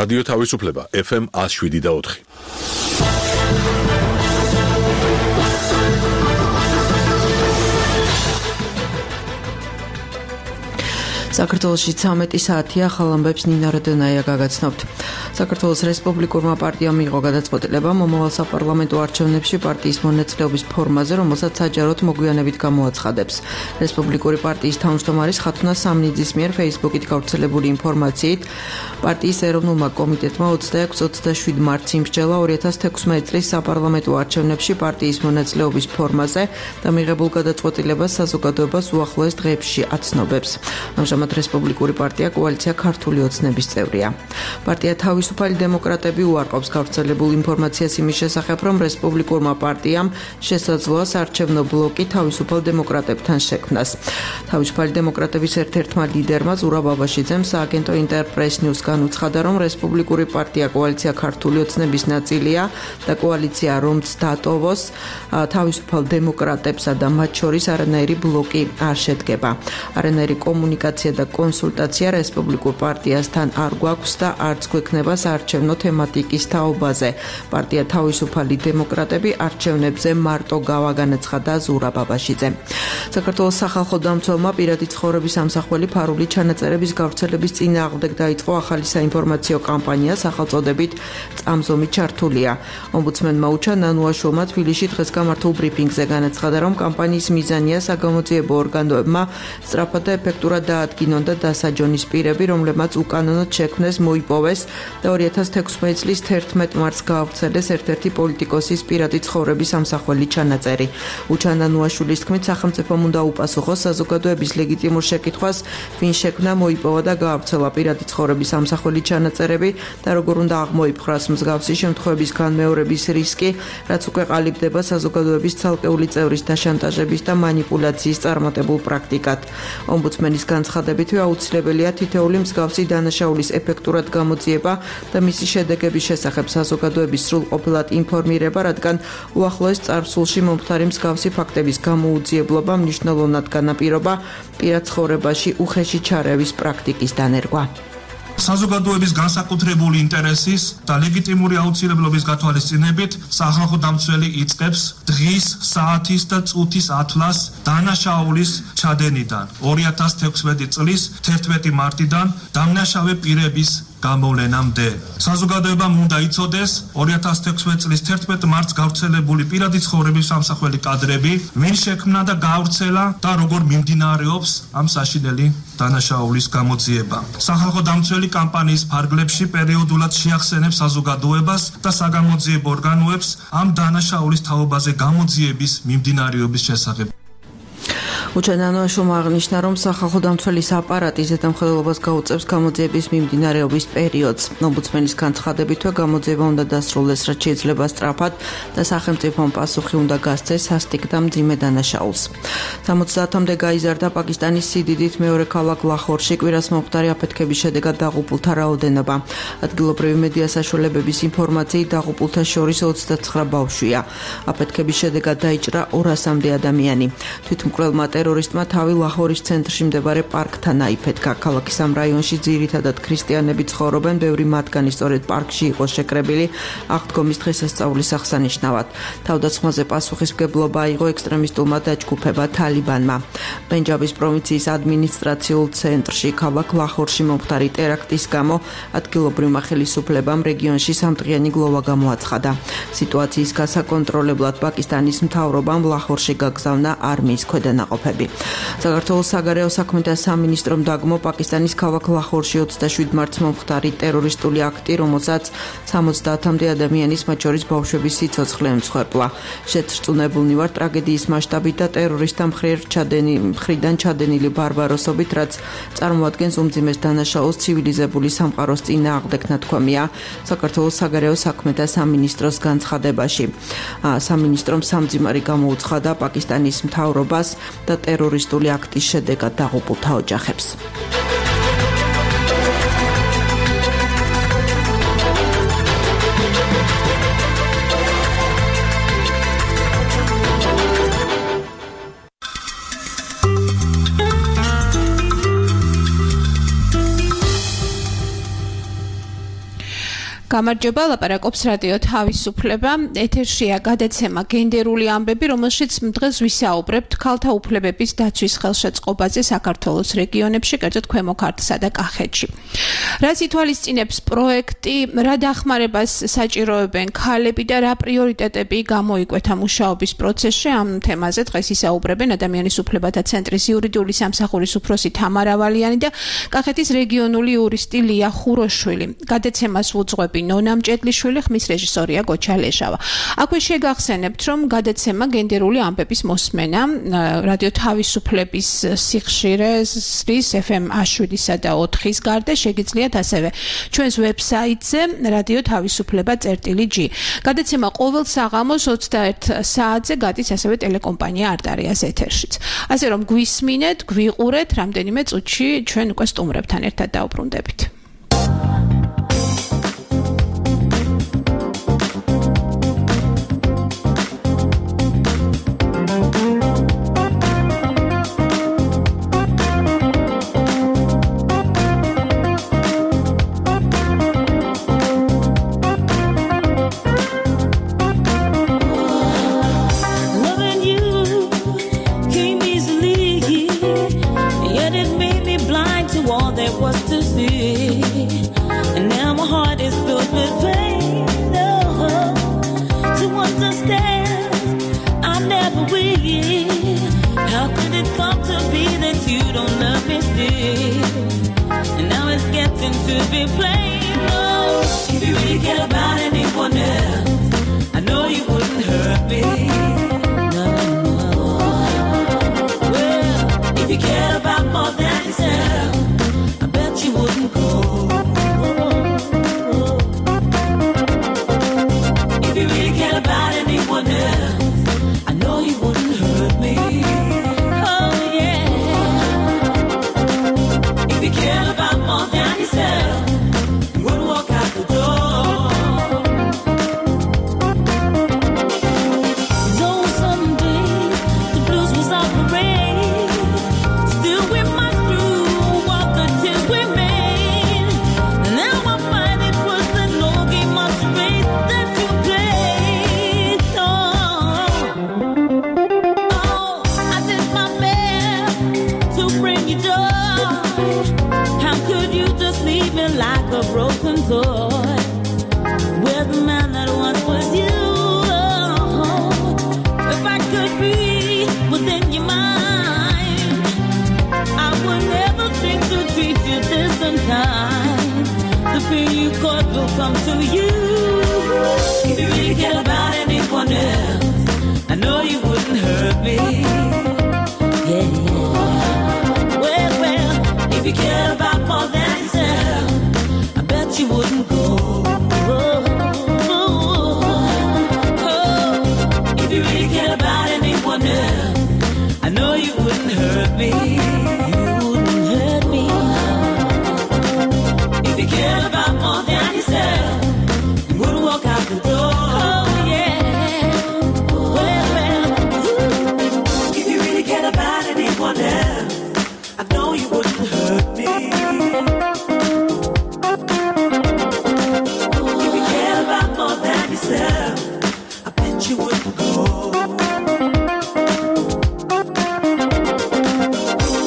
რადიო თავისუფლება FM 107.4. საქართველოში 13 საათია ახალ ამბებს ნინა როდონაია გაგაცნობთ. საქართველოს რესპუბლიკურმა პარტიამ მიიღო გადაწყვეტილება მომავალ საპარლამენტო არჩევნებში პარტიის მონაწილეობის ფორმაზე, რომელსაც საჯაროდ მოგვიანებით გამოაცხადებს. რესპუბლიკური პარტიის თავმჯდომარის ხათუნა სამნიძის მიერ Facebook-ით გავრცელებული ინფორმაციით, პარტიის ეროვნულმა კომიტეტმა 26-27 მარტს იმსჯელა 2016 წლის საპარლამენტო არჩევნებში პარტიის მონაწილეობის ფორმაზე და მიღებულ გადაწყვეტილებას საზოგადოებას უახლოეს დღეებში აცნობებს. ამჟამად რესპუბლიკური პარტია კოალიცია ქართული ოცნების წევრია. პარტია თავისუფალი დემოკრატები უარყოფს გავრცელებულ ინფორმაციას იმის შესახებ, რომ რესპუბლიკურმა პარტიამ შესაძლოა საარჩევნო ბლოკი თავისუფალ დემოკრატებთან შექმნას. თავისუფალი დემოკრატების ერთ-ერთმა ლიდერმა ზურაბ აბაშიძემ სააგენტო ინტერპრეს ნიუსგან უცხადა, რომ რესპუბლიკური პარტია კოალიცია ქართული ოცნების ნაწილია და კოალიცია რომც დატოვოს, თავისუფალ დემოკრატებსა და მათ შორის არანაირი ბლოკი არ შედგება. არანაირი კომუნიკაცია და კონსულტაცია რესპუბლიკურ პარტიასთან არ გვაქვს და არც გვექნება საარჩევნო თემატიკის თაობაზე. პარტია თავისუფალი დემოკრატები არჩევნებზე მარტო გავაგანაცხადა ზურაბ აბაშიძემ. საქართველოს სახალხო დამცველმა პირადი ცხოვრების ამსახველი ფარული ჩანაწერების გავრცელების წინააღმდეგ დაიწყო ახალი საინფორმაციო კამპანია სახელწოდებით წამზომი ჩართულია. ომბუდსმენმა უჩა ნანუაშვილმა თბილისში დღეს გამართულ ბრიფინგზე განაცხადა, რომ კამპანიის მიზანია საგამოძიებო ორგანოებმა სწრაფად და ეფექტურად დაადგინონ და დასაჯონის პირები, რომლებმაც უკანონოდ შექმნეს, მოიპოვეს და 2016 წლის 11 მარტს გაავრცელეს ერთ-ერთი პოლიტიკოსის პირადი ცხოვრების ამსახველი ჩანაწერი. უჩა ნანუაშვილის თქმით, სახელმწიფომ უნდა უპასუხოს საზოგადოების ლეგიტიმურ შეკითხვას, ვინ შექმნა, მოიპოვა და გაავრცელა პირადი ცხოვრების ამსახველი ჩანაწერები და როგორ უნდა აღმოიფხვრას მსგავსი შემთხვევების განმეორების რისკი, რაც უკვე ყალიბდება საზოგადოების ცალკეული წევრის დაშანტაჟების და მანიპულაციის წარმატებულ პრაქტიკად. ომბუდსმენის განცხადებითვე აუცილებელია თითოეული მსგავსი დანაშაულის ეფექტურად გამოძიება და მისი შედეგების შესახებ საზოგადოების სრულყოფილად ინფორმირება, რადგან უახლოეს წარსულში მომხდარი მსგავსი ფაქტების გამოუძიებლობა მნიშვნელოვნად განაპირობა პირად ცხოვრებაში უხეში ჩარევის პრაქტიკის დანერგვა. საზოგადოების განსაკუთრებული ინტერესის და ლეგიტიმური აუცილებლობის გათვალისწინებით სახალხო დამცველი იწყებს დღის, საათის და წუთის ათვლას დანაშაულის ჩადენიდან 2016 წლის 11 მარტიდან დამნაშავე პირების გამოვლენამდე. საზოგადოებამ უნდა იცოდეს 2016 წლის 11 მარტს გავრცელებული პირადი ცხოვრების ამსახველი კადრები, ვინ შექმნა და გაავრცელა და როგორ მიმდინარეობს ამ საშინელი დანაშაულის გამოძიება. სახალხო დამცველი კამპანიის ფარგლებში პერიოდულად შეახსენებს საზოგადოებას და საგამოძიებო ორგანოებს ამ დანაშაულის თაობაზე გამოძიების მიმდინარეობის შესახებ. უჩა ნანუაშვილმა აღნიშნა, რომ სახალხო დამცველის აპარატი ზედამხედველობას გაუწევს გამოძიების მიმდინარეობის პერიოდს. ომბუდსმენის განცხადებითვე გამოძიება უნდა დასრულდეს, რაც შეიძლება სწრაფად და სახელმწიფომ პასუხი უნდა გასცეს სასტიკ და მძიმე დანაშაულს. 70-მდე გაიზარდა პაკისტანის სიდიდით მეორე ქალაქ ლაჰორში კვირას მომხდარი აფეთქების შედეგად დაღუპულთა რაოდენობა. ადგილობრივი მედია საშუალებების ინფორმაციით დაღუპულთა შორის 29 ბავშვია. აფეთქების შედეგად დაიჭრა 200-მდე ადამიანი. თვითმკვლელმა ტერორისტმა თავი ლაჰორის ცენტრში მდებარე პარკთან აიფეთქა. ქალაქის ამ რაიონში ძირითადად ქრისტიანები ცხოვრობენ, ბევრი მათგანი სწორედ პარკში იყო შეკრებილი აღდგომის დღესასწაულის აღსანიშნავად. თავდასხმაზე პასუხისმგებლობა აიღო ექსტრემისტულმა დაჯგუფება თალიბანმა. პენჯაბის პროვინციის ადმინისტრაციულ ცენტრში ქალაქ ლაჰორში მომხდარი ტერაქტის გამო ადგილობრივმა ხელისუფლებამ რეგიონში სამდღიანი გლოვა გამოაცხადა. სიტუაციის გასაკონტროლებლად პაკისტანის მთავრობამ ლაჰორში გაგზავნა არმიის ქვედანაყოფები. საქართველოს საგარეო საქმეთა სამინისტრომ დაგმო პაკისტანის ქალაქ ლაჰორში 27 მარტს მომხდარი ტერორისტული აქტი, რომელსაც 70-მდე ადამიანის, მათ შორის ბავშვების სიცოცხლე ემსხვერპლა. შეწრწუნებულნი ვართ ტრაგედიის მასშტაბით და ტერორისტთა მხრიდან ჩადენილი ბარბაროსობით, რაც წარმოადგენს უმძიმეს დანაშაულს ცივილიზებული სამყაროს წინააღმდეგ, ნათქვამია საქართველოს საგარეო საქმეთა სამინისტროს განცხადებაში. სამინისტრომ სამძიმარი გამოუცხადა პაკისტანის მთავრობას და ტერორისტული აქტის შედეგად დაღუპულთა ოჯახებს. გამარჯობა, ლაპარაკობს რადიო თავისუფლება. ეთერშია გადაცემა გენდერული ამბები, რომელშიც დღეს ვისაუბრებთ ქალთა უფლებების დაცვის ხელშეწყობაზე საქართველოს რეგიონებში, კერძოდ ქვემო ქართლსა და კახეთში. რაც ითვალისწინებს პროექტი, რა დახმარებას საჭიროებენ ქალები და რა პრიორიტეტები გამოიკვეთა მუშაობის პროცესში, ამ თემაზე დღეს ისაუბრებენ ადამიანის უფლებათა ცენტრის იურიდიული სამსახურის უფროსი თამარა ვალიანი და კახეთის რეგიონული იურისტი ლია ხუროშვილი. გადაცემას უძღვები ნონა მჭედლიშვილი, ხმის რეჟისორია გოჩა ლეჟავა. აქვე შეგახსენებთ, რომ გადაცემა გენდერული ამბების მოსმენა რადიო თავისუფლების სიხშირეს FM 7-სა და 4-ის გარდა შეგიძლიათ ასევე ჩვენს ვებსაიტზე რადიო თავისუფლება.g. გადაცემა ყოველ საღამოს 21 საათზე გადის ასევე ტელეკომპანია არტარიას ეთერშიც. ასე რომ გვისმინეთ, გვიყურეთ, რამდენიმე წუთში ჩვენ უკვე სტუმრებთან ერთად დავბრუნდებით. To be plain, no. If you really care about anyone else, I know you wouldn't hurt me. No, no. Well, if you care about more than yourself, I bet you wouldn't go. If you really care about anyone else, I know you wouldn't hurt me. Oh yeah. If you care about more than broken toy with the man that once was you. If I could be within your mind, I would never think to treat you this unkind. The pain you caused will come to you. If you really care about anyone else, I know you wouldn't hurt me. Yeah, yeah. Well, if you care about more than yourself, you wouldn't go. If you really care about anyone else, I know you wouldn't hurt me. You wouldn't hurt me. If you care about more than yourself, you wouldn't walk out the door. Oh yeah. Well, if you really care about anyone else, I know you wouldn't hurt me. I bet you wouldn't go.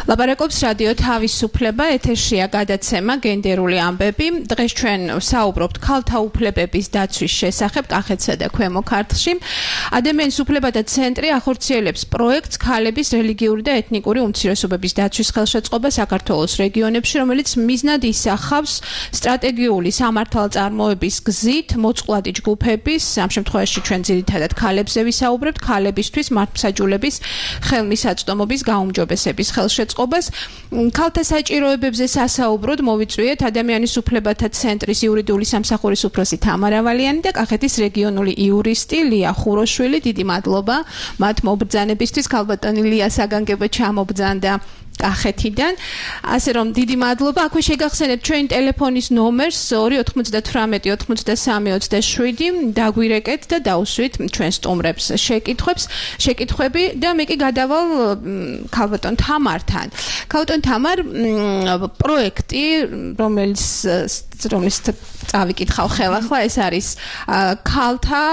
ლაპარაკობს რადიო თავისუფლება, ეთერშია გადაცემა გენდერული ამბები. დღეს ჩვენ საუბრობთ ქალთა უფლებების დაცვის შესახებ კახეთსა და ქვემო ქართლში. ადამიანის უფლებათა ცენტრი ახორციელებს პროექტს ქალების რელიგიური და ეთნიკური უმცირესობების დაცვის ხელშეწყობა საქართველოს რეგიონებში, რომელიც მიზნად ისახავს სტრატეგიული სამართალწარმოების გზით მოწყვლადი ჯგუფების, ამ შემთხვევაში ჩვენ ძირითადად ქალებზე ვისაუბრებთ, ქალებისთვის მართლმსაჯულების ხელმისაწვდომობის გაუმჯობესების ხელშეწყობას. ქალთა საჭიროებებზე სასაუბროდ მოვიწვიეთ ადამიანის უფლებათა ცენტრის იურიდიული სამსახურის უფროსი თამარ ავალიანი და კახეთის რეგიონული იურისტი ლია ხუროშვილი. დიდი მადლობა მათ მობრძანებისთვის. ქალბატონი ლია საგანგებო ჩამობრძანდა კახეთიდან. ასე რომ დიდი მადლობა. აქვე შეგახსენებთ ჩვენი ტელეფონის ნომერს 298 83 27. დაგვირეკეთ და დაუსვით ჩვენ სტუმრებს შეკითხვები და მე კი გადავალ ქალბატონ თამართან. ქალბატონ თამარ, პროექტი, რომლის წავიკითხავ ხელახლა, ეს არის ქალთა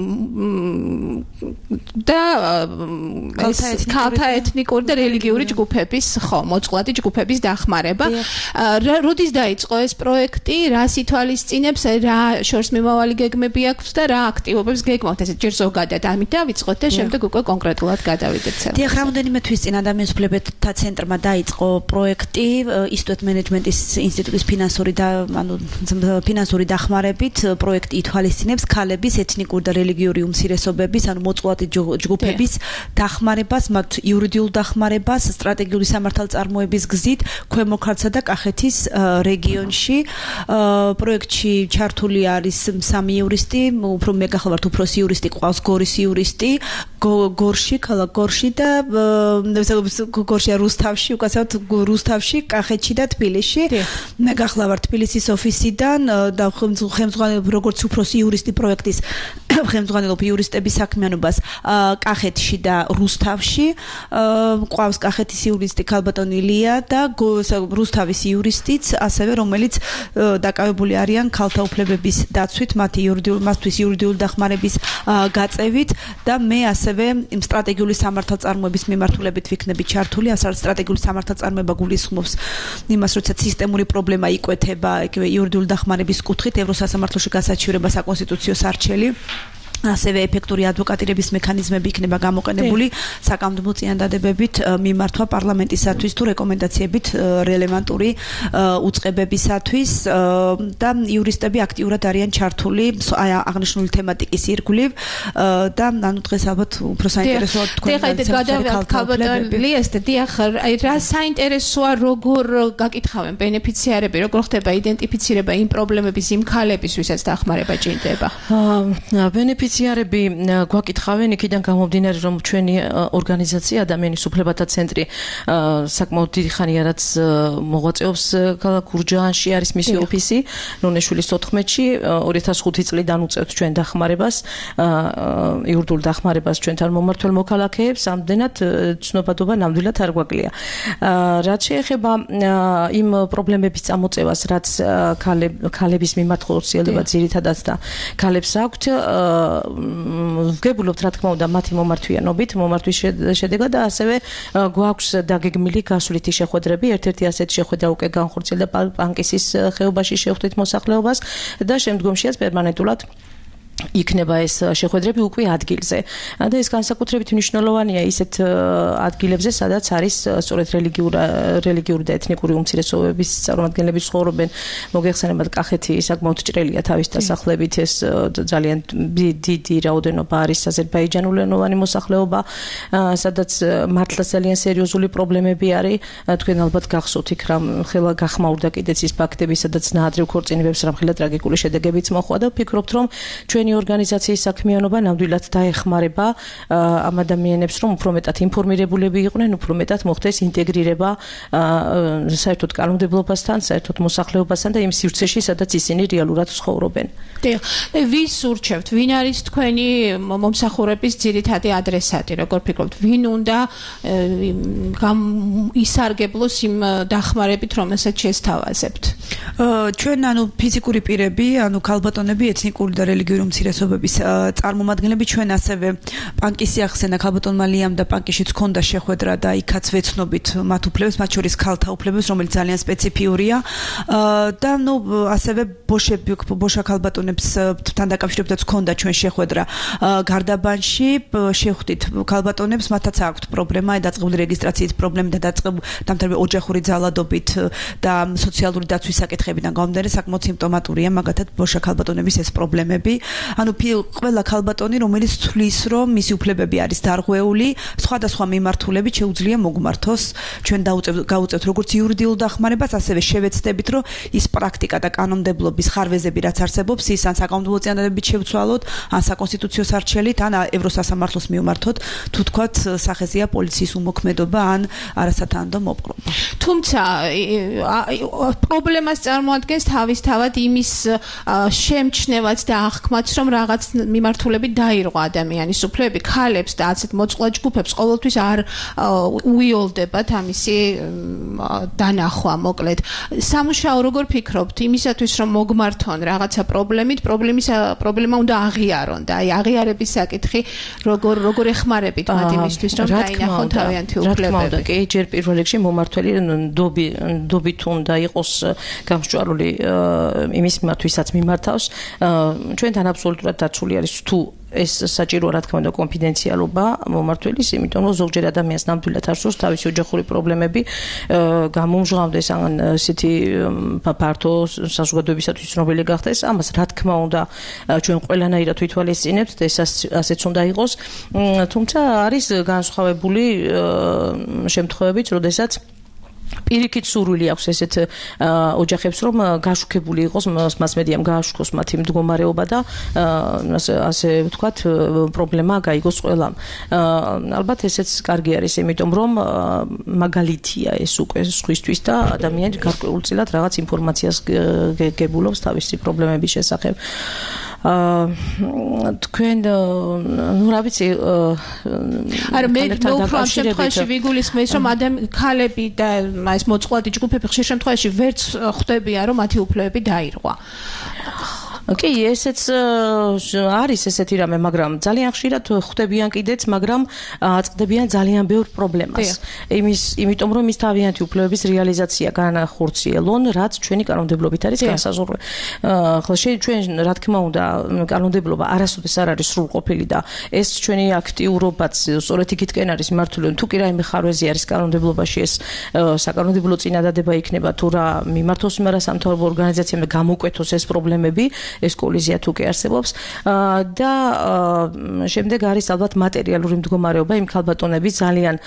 და ქალთა ეთნიკური და რელიგიური ჯგუფების მოწყვლადი ჯგუფების დახმარება. როდის დაიწყო ეს პროექტი, რას ითვალისწინებს, რა შორს მიმავალი გეგმები აქვს და რა აქტივობებს გეგმავთ? ესე ჯერ ზოგადად ამით დავიწყოთ და შემდეგ უკვე კონკრეტულად გადავიდეთ. დიახ, რამოდენიმე თვის წინ ადამიანის უფლებათა ცენტრმა დაიწყო პროექტი ინსტიტუტ მენეჯმენტის ინსტიტუტის ფინანსური დახმარებით. პროექტი ითვალისწინებს ქალების ეთნიკური და რელიგიური უმცირესობების, მოწყვლადი ჯგუფების დახმარებას, მათ იურიდიულ დახმარებას სტრატეგიული სამართალწარმოების გზით ქვემო ქართლსა და კახეთის რეგიონში. პროექტში ჩართული არის 3 იურისტი, უფრო მე გახლავართ უფროსი იურისტი, ყავს გორის იურისტი, გორში, ქალაქ გორში და გორში რუსთავში, უკაცრავად რუსთავში, კახეთში და თბილისში. მე გახლავართ თბილისის ოფისიდან და ხელმძღვანელობ როგორც უფროსი იურისტი პროექტის ხელმძღვანელობ იურისტების საქმიანობას კახეთში და რუსთავში. ყავს კახეთის იურისტი ქალბატონი ლია და რუსთავის იურისტიც, ასევე რომელიც დაკავებული არიან ქალთა უფლებების დაცვით, მათთვის იურიდიული დახმარების გაწევით და მე ასევე სტრატეგიული სამართალწარმოების მიმართულებით ვიქნები ჩართული. სტრატეგიული სამართალწარმოება გულისხმობს იმას, როდესაც სისტემური პრობლემა იკვეთება იურიდიული დახმარების კუთხით, ევროსასამართლოში გასაჩივრება, საკონსტიტუციო სარჩელი. ასევე ეფექტური ადვოკატირების მექანიზმები იქნება გამოყენებული საკანონმდებლო წინადადებებით მიმართვა პარლამენტისათვის თუ რეკომენდაციებით რელევანტური უწყებებისათვის და იურისტები აქტიურად არიან ჩართული აღნიშნული თემატიკის ირგვლივ და დღეს ალბათ უფრო საინტერესოა რა საინტერესოა, როგორ გაკითხავენ ბენეფიციარები, როგორ ხდება იდენტიფიცირება იმ პრობლემების, იმ ქალების, ვისაც დახმარება ჭირდება? ბენეფიციარები გვაკითხავენ იქიდან გამომდინარე, რომ ჩვენი ორგანიზაცია ადამიანის უფლებათა ცენტრი საკმაოდ დიდი ხანია რაც მოღვაწეობს ქალაქ გურჯაანში, არის მისი ოფისი ნუნეშვილის 14-ში. 2005 წლიდან უწევთ ჩვენ დახმარებას, იურიდიულ დახმარებას ჩვენთან მომმართველ მოქალაქეებს. ამდენად ცნობადობა ნამდვილად არ გვაკლია. რაც შეეხება იმ პრობლემების წამოწევას, რაც ქალების მიმართ ხორციელდება ძირითადად და ქალებს აქვთ, ვგებულობთ რა თქმა უნდა მათი მომართვის შედეგად და ასევე გვაქვს დაგეგმილი გასვლითი შეხვედრები. ერთ-ერთი ასეთი შეხვედრა უკვე განხორციელდა პანკისის ხეობაში შევხვდით მოსახლეობას და შემდგომშიაც პერმანენტულად იქნება ეს შეხვედრები უკვე ადგილზე. და ეს განსაკუთრებით მნიშვნელოვანია ისეთ ადგილებზე, სადაც არის სწორედ რელიგიური და ეთნიკური უმცირესობების წარმომადგენლები ცხოვრობენ. მოგეხსენებათ, კახეთი საკმაოდ ჭრელია თავის დასახლებით, ეს ძალიან დიდი რაოდენობა არის აზერბაიჯანულენოვანი მოსახლეობა, სადაც მართლა ძალიან სერიოზული პრობლემები არის. თქვენ ალბათ გახსოვთ იქ რამ ხელა გახმაურდა კიდეც ის ფაქტები, სადაც ნაადრევ ქორწინებებს რამხელა ტრაგიკული შედეგებიც მოხდა და ვფიქრობთ, რომ ჩვენი ორგანიზაციის საქმიანობა ნამდვილად დაეხმარება ამ ადამიანებს, რომ უფრო მეტად ინფორმირებულები იყვნენ, უფრო მეტად მოხდეს ინტეგრირება საერთოდ კანონმდებლობასთან, საერთოდ მოსახლეობასთან და იმ სივრცეში, სადაც ისინი რეალურად ცხოვრობენ. ვის ურჩევთ? ვინ არის თქვენი მომსახურების ძირითადი ადრესატი? როგორ ფიქრობთ, ვინ უნდა ისარგებლოს იმ დახმარებით, რომელსაც შესთავაზებთ? ჩვენ ფიზიკური პირები, ქალბატონები, ეთნიკური და რელიგიური უმცირესობების წარმომადგენლები ჩვენ ასევე პანკისი ახსენა ქალბატონმა liam და პანკიშიც ჰქონდა შეხვედრა და იქაც ვეცნობით მათ უფლებებს, მათ შორის ქალთა უფლებებს, რომელიც ძალიან სპეციფიურია და ასევე ბოშა ქალბატონებსთან დაკავშირებითაც ჰქონდა ჩვენ შეხვედრა გარდაბანში, შევხვდით ქალბატონებს, მათაც აქვთ პრობლემა, დაწყებული რეგისტრაციით პრობლემი და დამთავრებული ოჯახური ძალადობით და სოციალური დაცვის საკითხებიდან გამომდინარე საკმაოდ სიმპტომატურია მაგათად ბოშა ქალბატონების ეს პრობლემები. ყველა ქალბატონი, რომელიც თვლის, რომ მისი უფლებები არის დარღვეული, სხვადასხვა მიმართულებით შეუძლია მოგმართოს. ჩვენ გავუწევთ როგორც იურიდიულ დახმარებას, ასევე შევეცდებით, რომ ის პრაქტიკა და კანონმდებლობის ხარვეზები, რაც არსებობს, ის ან საკანონმდებლო წინადადებით შევცვალოთ, ან საკონსტიტუციო სარჩელით, ან ევროსასამართლოს მივმართოთ, თუ თქვათ სახეზეა პოლიციის უმოქმედობა ან არასათანადო მოპყრობა. თუმცა პრობლემას წარმოადგენს თავისთავად იმის შემჩნევაც და აღქმაც, რომ რაღაც მიმართულებით დაირღვა ადამიანის უფლებები, ქალებს და ასეთ მოწყვლად ჯგუფებს ყოველთვის არ უიოლდებათ ამისი დანახვა, მოკლედ. სამუშაო როგორ ფიქრობთ იმისათვის, რომ მოგმართონ რაღაცა პრობლემა უნდა აღიარონ და აი აღიარების საკითხი როგორ ეხმარებით მათ იმისთვის, რომ დაინახონ თავიანთი უფლებები. კი, ჯერ პირველ რიგში მომართველი დობით უნდა იყოს გამსჭვალული იმის მიმართ, ვისაც მიმართავს. ჩვენთან აბსოლუტურად დაცული არის თუ ეს საჭიროა რა თქმა უნდა კონფიდენციალობა მომმართველის, იმიტომ რომ ზოგჯერ ადამიანს ნამდვილად არ სურს თავისი ოჯახური პრობლემები გამომჟღავნდეს ან ესეთი ფართო საზოგადოებისათვის ცნობილი გახდეს. ამას რა თქმა უნდა ჩვენ ყველანაირად ვითვალისწინებთ და ეს ასეც უნდა იყოს. თუმცა არის განსხვავებული შემთხვევებიც, როდესაც პირიქით სურვილი აქვს ესეთ ოჯახებს, რომ გაშუქებული იყოს, მასმედიამ გააშუქოს მათი მდგომარეობა და ასე ვთქვათ, პრობლემა გაიგოს ყველამ. ალბათ ესეც კარგი არის, იმიტომ რომ მაგალითია ეს უკვე სხვისთვის და ადამიანი გარკვეულწილად რაღაც ინფორმაციას გებულობს თავისი პრობლემების შესახებ. თქვენ რა ვიცი არა მე უფრო ამ შემთხვევაში ვიგულისხმევ რომ ქალები და ეს მოწყვლადი ჯგუფები ხშირ შემთხვევაში ვერც ხვდებიან რომ მათი უფლებები დაირღვა. კი, ესეც არის ესეთი რამე, მაგრამ ძალიან ხშირად ხვდებიან კიდეც, მაგრამ აწყდებიან ძალიან ბევრ პრობლემას. იმიტომ რომ ის თავიანთი უფლებების რეალიზაცია განახორციელონ, რაც ჩვენი კანონმდებლობით არის განსაზღვრული. ხოლო ჩვენ რა თქმა უნდა, კანონმდებლობა არასოდეს არ არის სრულყოფილი და ეს ჩვენი აქტიურობაც სწორედ იქითკენ არის მართული. თუ კი რაიმე ხარვეზი არის კანონმდებლობაში, ეს საკანონმდებლო წინადადება იქნება თუ რა მიმართოს იმარასამთავრობო ორგანიზაციამ და გამოკვეთოს ეს პრობლემები. ეს კოლიზია თუ კი არსებობს და შემდეგ არის ალბათ მატერიალური მდგომარეობა იმ ქალბატონების ძალიან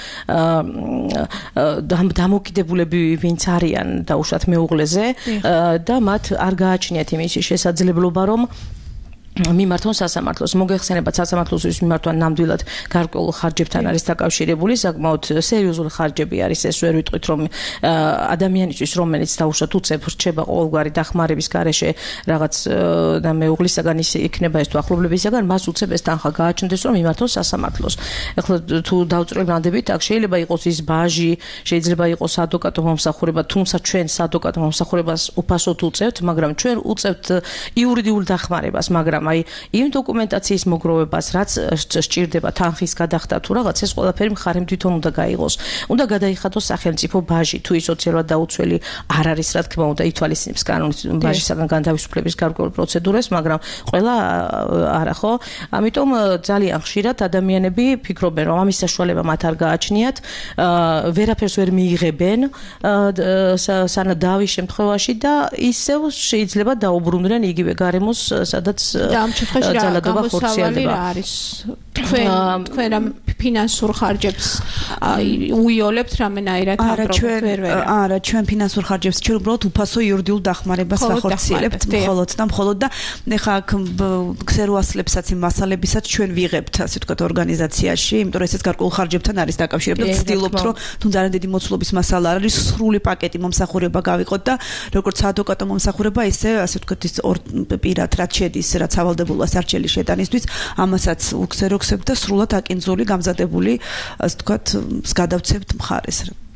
დამოკიდებულები ვინც არიან დაუშვათ მეუღლეზე და მათ არ გააჩნიათ იმისი შესაძლებლობა რომ მიმართონ სასამართლოს. მოგეხსენებათ სასამართლოს მიმართვა ნამდვილად გარკვეულ ხარჯებთან არის დაკავშირებული, საკმაოდ სერიოზული ხარჯები არის, ეს ვერ ვიტყვით რომ ადამიანისთვის რომელიც დაუშვათ უწევ რჩება ყოველგვარი დახმარების გარეშე რაღაც და მეუღლისაგან ის იქნება ეს თუ ახლობლებისაგან, მას უწევ ეს თანხა გააჩნდეს რომ მიმართონ სასამართლოს. ეხლა თუ დავწრებთ ანდებით, აქ შეიძლება იყოს ის ბაჟი, შეიძლება იყოს ადვოკატო მომსახურება, თუმცა ჩვენ ადვოკატო მომსახურებას უფასოდ უწევთ, მაგრამ ჩვენ უწევთ იურიდიულ დახმარებას, მაგრამ აი იმ დოკუმენტაციის მოგროვებას, რაც სჭირდება თანხის გადახდა თუ რაღაც, ეს ყველაფერი მხარემ თვითონ უნდა გაიღოს. უნდა გადაიხადოს სახელმწიფო ბაჟი, თუ ის სოციალურად დაუცველი არ არის, რა თქმა უნდა, ითვალისწინებს კანონის ბაჟისაგან განთავისუფლების გარკვეულ პროცედურას, მაგრამ ყველა არა ხო? ამიტომ ძალიან ხშირად ადამიანები ფიქრობენ, რომ ამის საშუალება მათ არ გააჩნიათ, ვერაფერს ვერ მიიღებენ სანადავის შემთხვევაში და ისევ შეიძლება დაუბრუნდნენ იგივე გარემოს, სადაც ამ შემთხვევაში რა გამოსავალი რა არის? თქვენ ამ ფინანსურ ხარჯებს უიოლებთ რამენაირად არა, ჩვენ ფინანსურ ხარჯებს ჩვენ უბრალოდ უფასო იურიდიულ დახმარებას ვახორციელებთ მხოლოდ და ეხლა აქ ქსეროასლებსაც იმ მასალებისაც ჩვენ ვიღებთ, ასე ვთქვათ, ორგანიზაციაში, იმიტომ რომ ესეც გარკვეულ ხარჯებთან არის დაკავშირებული და ვცდილობთ რომ თუ ძალიან დიდი მოცულობის მასალა არის, სრული პაკეტი მომსახურება გავიყოთ და როგორც ადვოკატო მომსახურება, ისე ასე ვთქვათ, ის პირად რაც შედის, რაც ავალდებულია სარჩელის შეტანისთვის, ამასაც უქსეროქსებთ და სრულად აკინძული, გამზადებული, ასე ვთქვათ, გადავცემთ მხარეს.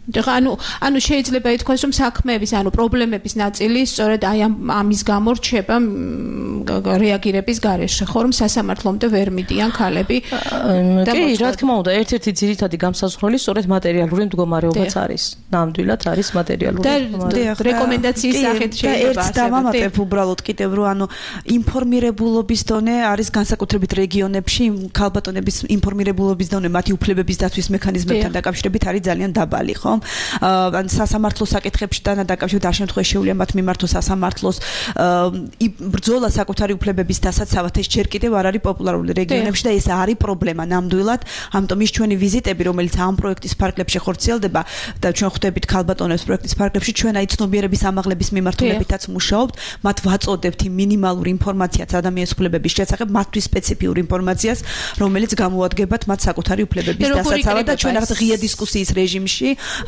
ანუ შეიძლება ითქვას, რომ საქმეების, პრობლემების ნაწილი სწორედ აი ამის გამო რჩება რეაგირების გარეშე, ხო, რომ სასამართლომდე ვერ მიდიან ქალები. კი, რა თქმა უნდა, ერთ-ერთი ძირითადი გამსაზღვრელი სწორედ მატერიალური მდგომარეობაც არის. ნამდვილად არის მატერიალური მდგომარეობა. რეკომენდაციის სახით შეიძლება ასე. და დამატებ უბრალოდ კიდევ რომ ინფორმირებულობის დონე არის განსაკუთრებით რეგიონებში ქალბატონების ინფორმირებულობის დონე მათი უფლებების დაცვის მექანიზმებთან დაკავშირებით არის ძალიან დაბალი, ხო? ან სასამართლო საკითხებშთან დაკავშირებით არ შემთხვევაში შეუძლია მათ მიმართოს სასამართლოს ბრძოლა საკუთარი უფლებების დასაცავად ეს ჯერ კიდევ არ არის პოპულარული რეგიონებში და ეს არის პრობლემა ნამდვილად. ამიტომ ის ჩვენი ვიზიტები, რომელიც ამ პროექტის ფარგლებში ხორციელდება და ჩვენ ხვდებით ქალბატონებს პროექტის ფარგლებში, ჩვენ აი ცნობიერების ამაღლების მიმართულებითაც მუშაობთ, მათ ვაწოდებთ იმ მინიმალურ ინფორმაციას ადამიანის უფლებების შესახებ, მათთვის სპეციფიურ ინფორმაციას, რომელიც გამოადგებათ მათ საკუთარი უფლებების დასაცავად და ჩვენ რაღაც ღია დისკუსიის რეჟიმში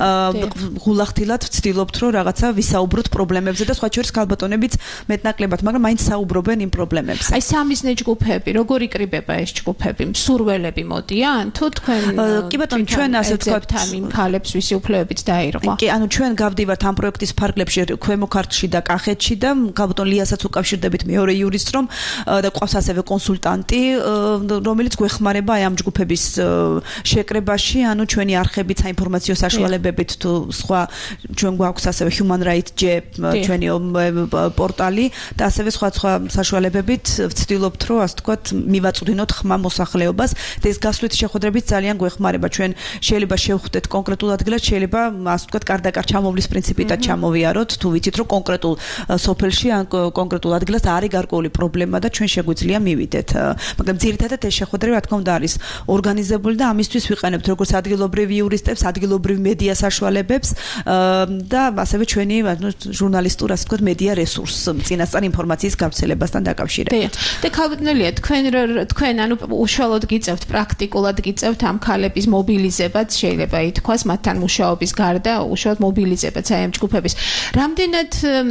გულახდილად ვცდილობთ, რომ რაღაცა ვისაუბროთ პრობლემებზე და სხვა შორის ქალბატონებიც მეტნაკლებად, მაგრამ მაინც საუბრობენ იმ პრობლემებზე. აი სამიზნე ჯგუფები, როგორ იკრიბება ეს ჯგუფები? მსურველები მოდიან თუ თქვენ კი ბატონო, ჩვენ ასე ვთქვათ, იმ ქალებს ვისი უფლებებით დაირღვა? კი, ჩვენ გავდივართ ამ პროექტის ფარგლებში ქვემო ქართლში და კახეთში და ქალბატონ ლიასაც უკავშირდებით მეორე იურისტს, რომ და ყავს ასევე კონსულტანტი, რომელიც გვეხმარება აი ამ ჯგუფების შეკრებაში, ჩვენი არხებით, საინფორმაციო საშუალებებით თუ სხვა ჩვენ გვაქვს ასევე Human Rights Jeb, ჩვენი პორტალი და ასევე სხვა საშუალებებით ვცდილობთ, რომ ასე ვთქვათ, მივაწვდინოთ ხმა მოსახლეობას და ეს გასვლით შეხვედრებით ძალიან გვეხმარება. ჩვენ შეიძლება შევხვდეთ კონკრეტულ ადგილას, შეიძლება ასე ვთქვათ, კარდაკარ ჩამოვლის პრინციპითაც ჩამოვიაროთ, თუ ვიცით, რომ კონკრეტულ სოფელში ან კონკრეტულ ადგილას არის გარკვეული პრობლემა და ჩვენ შეგვიძლია მივიდეთ. მაგრამ ძირითადად ეს შეხვედრები, რა თქმა უნდა, არის ორგანიზებული და ამისთვის ვიყენებთ როგორც ადგილობრივ იურისტებს, ადგილობრივ მედია საშუალებებს და ასევე ჩვენი ჟურნალისტურ, ასე ვთქვათ, მედია რესურსს წინასწარ ინფორმაციის გავრცელებასთან დაკავშირებით. და ქალბატონელია, თქვენ უშუალოდ გიწევთ, პრაქტიკულად გიწევთ ამ ქალების მობილიზებაც, შეიძლება ითქვას, მათთან მუშაობის გარდა უშუალოდ მობილიზებაც აი ამ ჯგუფების. რამდენად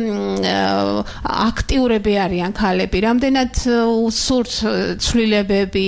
აქტიურები არიან ქალები, რამდენად სურთ ცვლილებები?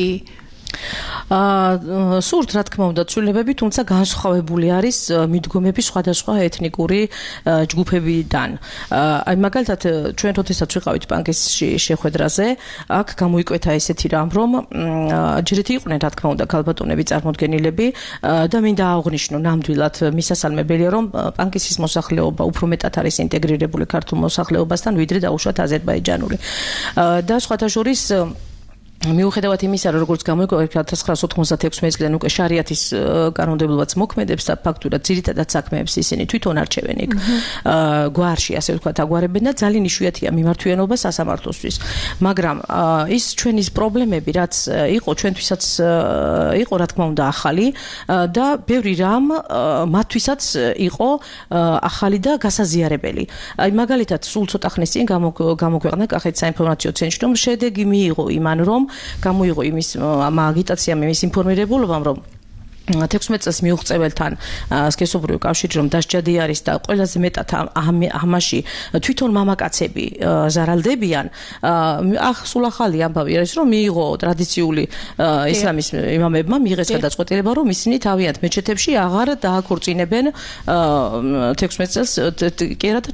სურთ, რა თქმა უნდა, ცვლილებები, თუმცა განსხვავებული არის მიდგომები სხვადასხვა ეთნიკური ჯგუფებიდან. აი მაგალითად, ჩვენ როდესაც ვიყავით პანკისში შეხვედრაზე, აქ გამოიკვეთა ესეთი რამ, რომ ჯერეთი იყვნენ, რა თქმა უნდა, ქალბატონები წარმოდგენილები და მინდა აღვნიშნო ნამდვილად მისასალმებელია, რომ პანკისის მოსახლეობა უფრო მეტად არის ინტეგრირებული ქართულ მოსახლეობასთან, ვიდრე დაუშვათ აზერბაიჯანული. და სხვათა შორის მიუხედავად იმისა, რომ როგორც გამოიკვეთა 1996 წლიდან უკვე შარიათის კანონმდებლობაც მოქმედებს და ფაქტურად ძირითადად საქმეებს ისინი თვითონ არჩევენ იქ გვარში, ასე ვთქვათ, აგვარებენ და ძალიან იშვიათია მიმართვიანობა სასამართლოსთვის. მაგრამ ის ჩვენის პრობლემები, რაც იყო ჩვენთვისაც იყო, რა თქმა უნდა, ახალი და ბევრი რამ მათთვისაც იყო ახალი და გასაზიარებელი. აი მაგალითად, სულ ცოტა ხნის წინ გამოქვეყნა კახეთის საინფორმაციო ცენტრში, რომ შედეგი მიიღო იმან, რომ გამოიღო იმის აგიტაციამ, იმის ინფორმირებულობამ, რომ 16 წელს მიუღწეველთან სქესობრივი კავშირი რომ დასჯადი არის და ყველაზე მეტად ამაში თვითონ მამაკაცები ზარალდებიან. სულ ახალი ამბავი არის, რომ მიიღო ტრადიციული ისლამის იმამებმა მიიღეს გადაწყვეტილება, რომ ისინი თავიანთ მეჩეთებში აღარ დააქორწინებენ 16 წელს, კი არა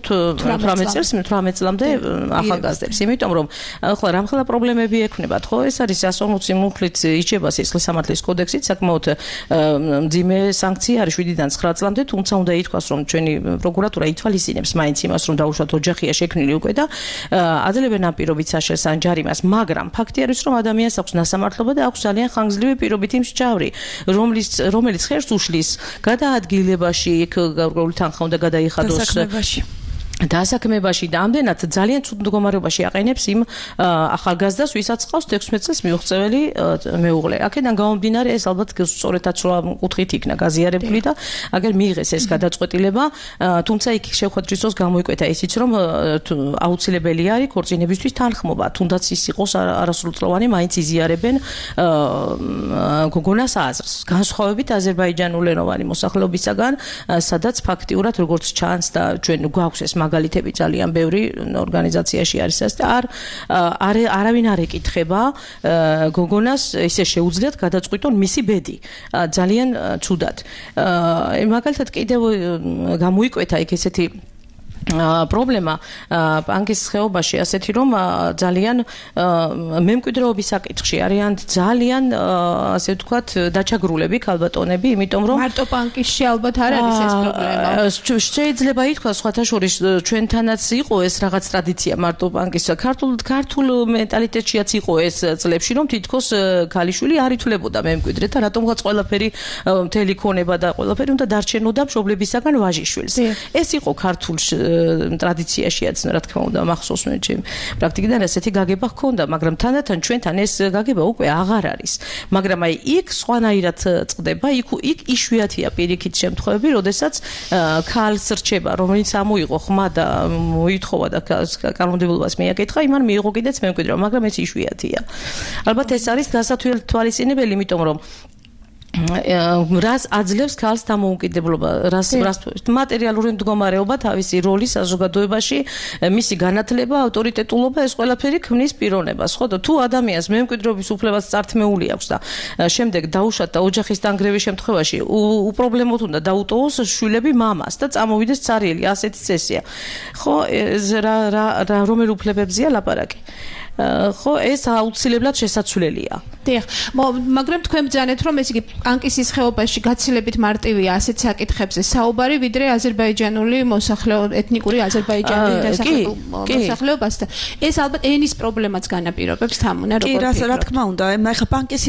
18 წლამდე ახალგაზრდებს. იმიტომ რომ ახლა რამხელა პრობლემები ექნებათ, ხო? ეს არის 140 მუხლით იჭება სისხლის სამართლის კოდექსით, საკმაოდ მძიმე სანქცია არის 7-დან 9 წლამდე, თუმცა უნდა ითქვას, რომ ჩვენი პროკურატურა ითვალისწინებს მაინც იმას, რომ დაუშვათ ოჯახია შექმნილი უკვე და აძლევენ ამ პირობით საშელს ან ჯარიმას, მაგრამ ფაქტი არის, რომ ადამიანს აქვს ნასამართლობა და აქვს ძალიან ხანგრძლივი პირობითი მსჯავრი, რომელიც ხერს უშლის გადაადგილებაში, იქ გარკვეული თანხა უნდა გადაიხადოს დასაქმებაში და ამდენად ძალიან ცუდ მდგომარეობაში აყენებს იმ ახალგაზრდას, ვისაც ყავს 16 წელს მიუღწეველი მეუღლე. აქედან გამომდინარე, ეს ალბათ სწორედაც კუთხით იქნა გაზიარებული და აგერ მიიღეს ეს გადაწყვეტილება, თუმცა იქ შეხვედრის დროს გამოიკვეთა ისიც, რომ აუცილებელი არის ქორწინებისთვის თანხმობა, თუნდაც ის იყოს არასრულწლოვანი, მაინც იზიარებენ გოგონას აზრს. განსხვავებით აზერბაიჯანულენოვანი მოსახლეობისაგან, სადაც ფაქტიურად როგორც ჩანს და ჩვენ გვაქვს ეს მაგალითები ძალიან ბევრი ორგანიზაციაში არის ეს და არავინ არ ეკითხება გოგონას ისე შეუძლიათ გადაწყვიტონ მისი ბედი ძალიან ცუდად მაგალითად კიდევ გამოიკვეთა იქ ესეთი პრობლემა ბანკის ხეობაში ასეთი რომ ძალიან მემკვიდრეობის საკითხში არიან ძალიან ასე ვთქვათ დაჩაგრულები ქალბატონები იმიტომ რომ მარტო ბანკში ალბათ არ არის ეს პრობლემა შეიძლება ითქვას სხვათა შორის ჩვენთანაც იყო ეს რაღაც ტრადიცია მარტო ბანკის ქართულ მენტალიტეტშიაც იყო ეს წლებში რომ თითქოს ქალიშვილი არ ითვლებოდა მემკვიდრედ და რატომღაც ყველაფერი მთელი ქონება და ყველაფერი უნდა დარჩენოდა მშობლებისაგან ვაჟიშვილს ეს იყო ქართულ ტრადიციაშიაც რა თქმა უნდა მახსოვს მე ჩემ პრაქტიკიდან ესეთი გაგება ჰქონდა მაგრამ თანდათან ჩვენთან ეს გაგება უკვე აღარ არის მაგრამ აი იქ სხვანაირად წდება იქ იშვიათია პირიქით შემთხვევები როდესაც ქალს რჩება რომელიც ამოიღო ხმა და მოითხოვა და კანონმდებლობას მიაკითხა იმან მიიღო კიდეც მემკვიდრეობა მაგრამ ეს იშვიათია ალბათ ეს არის გასათვალისწინებელი იმიტომ რომ რას აძლევს ქალს დამოუკიდებლობა რას მატერიალური მდგომარეობა თავისი როლი საზოგადოებაში მისი განათლება ავტორიტეტულობა ეს ყველაფერი ქმნის პიროვნებას ხო და თუ ადამიანს მემკვიდრეობის უფლებაც წართმეული აქვს და შემდეგ დაუშვათ და ოჯახის დანგრევის შემთხვევაში უპრობლემოდ უნდა დაუტოვოს შვილები მამას და წამოვიდეს ცარიელი ასეთი წესია ხო რა რომელ უფლებებზია ლაპარაკი ხო ეს აუცილებლად შესაძლებელია დიახ მაგრამ თქვენ ბრძანეთ რომ ეს იგი ბანკის ხეობაში გაცილებით მარტივია ასეთ საკითხებზე საუბარი ვიდრე აზერბაიჯანული ეთნიკური აზერბაიჯანული მოსახლეობასთან ეს ალბათ ენის პრობლემაც განაპირობებს თამუნა როგორ კი რა თქმა უნდა ეხლა ბანკის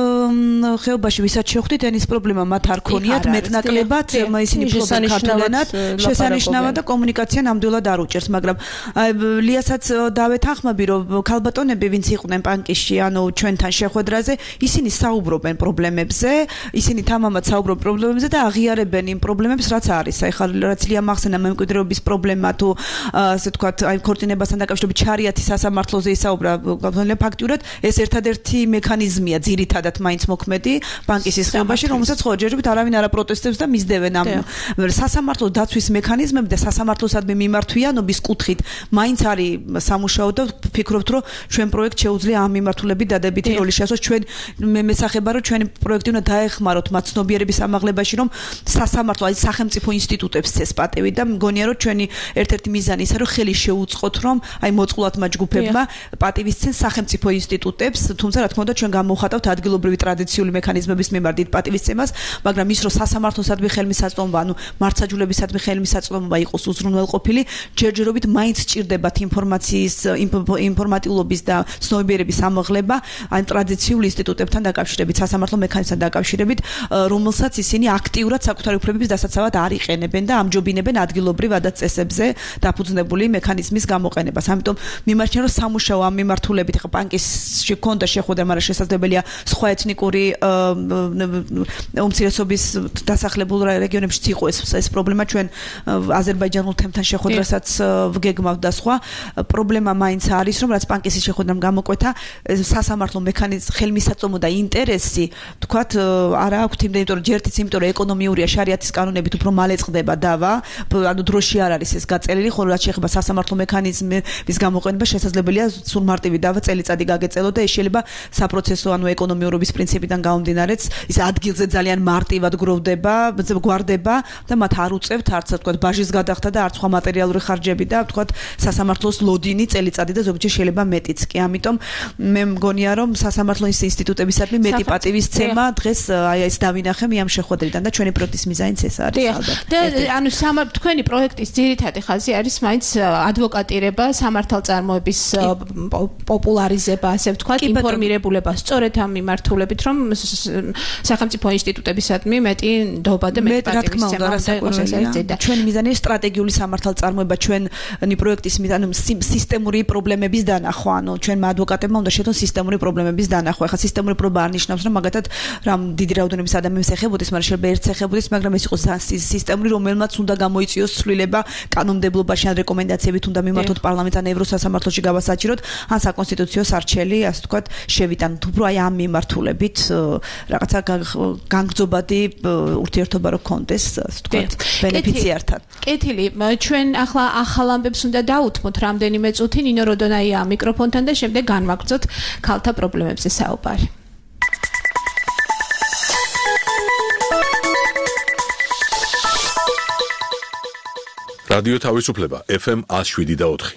ხეობაში ვისაც შევხვდით ენის პრობლემა მათ არ ქონიათ მეტნაკლებად ისინი ფლობენ ქართულენად შესანიშნავად და კომუნიკაცია ნამდვილად არ უჭერს მაგრამ ლიასაც დავეთანხმები რომ ქალბატონები ვინც იყვნენ ბანკში ანუ ჩვენთან შეხვედრაზე ისინი საუბრობენ პრობლემებზე ისინი თამამად საუბრობენ პრობლემებზე და აღიარებენ იმ პრობლემებს რაც არის ეხლა რაც ლია მახსენა მემკვიდრეობის პრობლემა თუ ასე ვთქვათ აი ქორწინებასთან დაკავშირებით ჩარიათი სასამართლოზე ისაუბრა ფაქტურად ეს ერთადერთი მექანიზმია ძირითადად მაინც მოქმედი ბანკის ხეობაში რომელსაც ხო ჯერჯერობით არავინ არ აპროტესტებს და მისდევენ ამ სასამართლოს დაცვის მექანიზმები და სასამართლოსადმი მიმართვიანობის კუთხით მაინც არის სამუშაო და ფიქრობთ რომ ჩვენ პროექტ შეუძლია ამ მიმართულებით დადებითი როლი შეასრულოს ჩვენ მესახება რომ ჩვენი პროექტი უნდა დაეხმაროთ მათ ცნობიერების ამაღლებაში რომ სასამართლო აი სახელმწიფო ინსტიტუტებს წეს პატევი და მგონია რომ ჩვენი ერთ-ერთი მიზანი ისაა რომ ხელი შეუწყოთ რომ აი მოწყვლადმა ჯგუფებმა პატივისცენ სახელმწიფო ინსტიტუტებს თუმცა რა თქმა უნდა ჩვენ გამოვხატავთ ადგილობრივი ტრადიციული მექანიზმების მიმართ პატივისცემას მაგრამ ის რომ სასამართლოსადმი ხელმისაწვდომობა ანუ მართლმსაჯულებისადმი ხელმისაწვდომობა იყოს უზრუნველყოფილი ჯერჯერობით მაინც სჭირდებათ ინფორმაციის ინფორმატიულობის და ცნობიერების ამაღლება ან ტრადიციული ინსტიტუტებთან დაკავშირებით, სასამართლო მექანიზმთან დაკავშირებით, რომელსაც ისინი აქტიურად საკუთარი უფლებების დასაცავად არ იყენებენ და ამჯობინებენ ადგილობრივ ადაწესებზე დაფუძნებული მექანიზმის გამოყენებას. ამიტომ მიმარჩნია რომ სამუშაო ამ მიმართულებით ხა ბანკისში ქონდა შეხვედრა, მაგრამ შესაძლებელია სხვა ეთნიკური უმცირესობის დასახლებულ რეგიონებში იყოს ეს პრობლემა ჩვენ აზერბაიჯანულ თემთან შეხვედრასაც ვგეგმავთ და სხვა პრობლემა მაინც არის რომ რაც ბანკის შეხვედრამ გამოკვეთა სასამართლო მექანიზმის ხელმისაწვდომო და ინტერესი თქვათ არა აქვთ იმიტომ რომ ჯერთიც იმიტომ რომ ეკონომიურია შარიათის კანონებით უფრო მალე წყდება დავა ანუ დროში არ არის ეს გაწელილი ხოლო რაც შეეხება სასამართლო მექანიზმის გამოყენება შესაძლებელია სულ მარტივი დავა წელიწადი გაგეწელო და ეს შეიძლება საპროცესო ანუ ეკონომიურობის პრინციპიდან გამომდინარეც ის ადგილზე ძალიან მარტივად გროვდება გვარდება და მათ არ უწევთ არც თქვათ ბაჟის გადახდა და არც სხვა მატერიალური ხარჯები და თქვათ სასამართლოს ლოდინი წელიწადი და ზოგჯერ შეიძლება მეტიც კი ამიტომ მე მგონია რომ სასამართლოს ინსტიტუტებისადმი მეტი პატივისცემა დღეს აი ეს დავინახე მე ამ შეხვედრიდან და ჩვენი პროექტის მიზანიც ეს არის ალბათ და ანუ თქვენი პროექტის ძირითადი ხაზი არის მაინც ადვოკატირება სამართალწარმოების პოპულარიზება ასე ვთქვათ ინფორმირებულება სწორედ ამ მიმართულებით რომ სახელმწიფო ინსტიტუტებისადმი მეტი ნდობა და მეტი პატივისცემა ჩვენი მიზანი სტრატეგიული სამართალწარმოება ჩვენი პროექტის მიზანი სისტემური პრობლემების დანახვა დანახვა, ანუ ჩვენმა ადვოკატებმა უნდა შეეძლონ სისტემური პრობლემების დანახვა. ახლა სისტემური პრობლემა არ ნიშნავს, რომ მაგათად რამ დიდი რაოდენობის ადამიანს ეხებოდეს, მაგრამ შეიძლება ერთს ეხებოდეს, მაგრამ ეს იყოს სისტემური, რომელმაც უნდა გამოიწვიოს ცვლილება კანონმდებლობაში, ან რეკომენდაციებით უნდა მიმართოთ პარლამენტს ან ევროსასამართლოში გავასაჭიროთ, ან საკონსტიტუციო სარჩელი, ასე ვთქვათ, შევიტანოთ. უფრო აი ამ მიმართულებით რაღაცა განგრძობადი ურთიერთობა რო კონდეს, ასე ვთქვათ, ბენეფიციართან. კეთილი, ჩვენ ახლა ახალ ამბებს უნდა დაუთმოთ რამდენიმე წუთი ნინო როდონაია მიკროფონთან და შემდეგ განვაგრძოთ ქალთა პრობლემებზე საუბარი. რადიო თავისუფლება FM 107.4.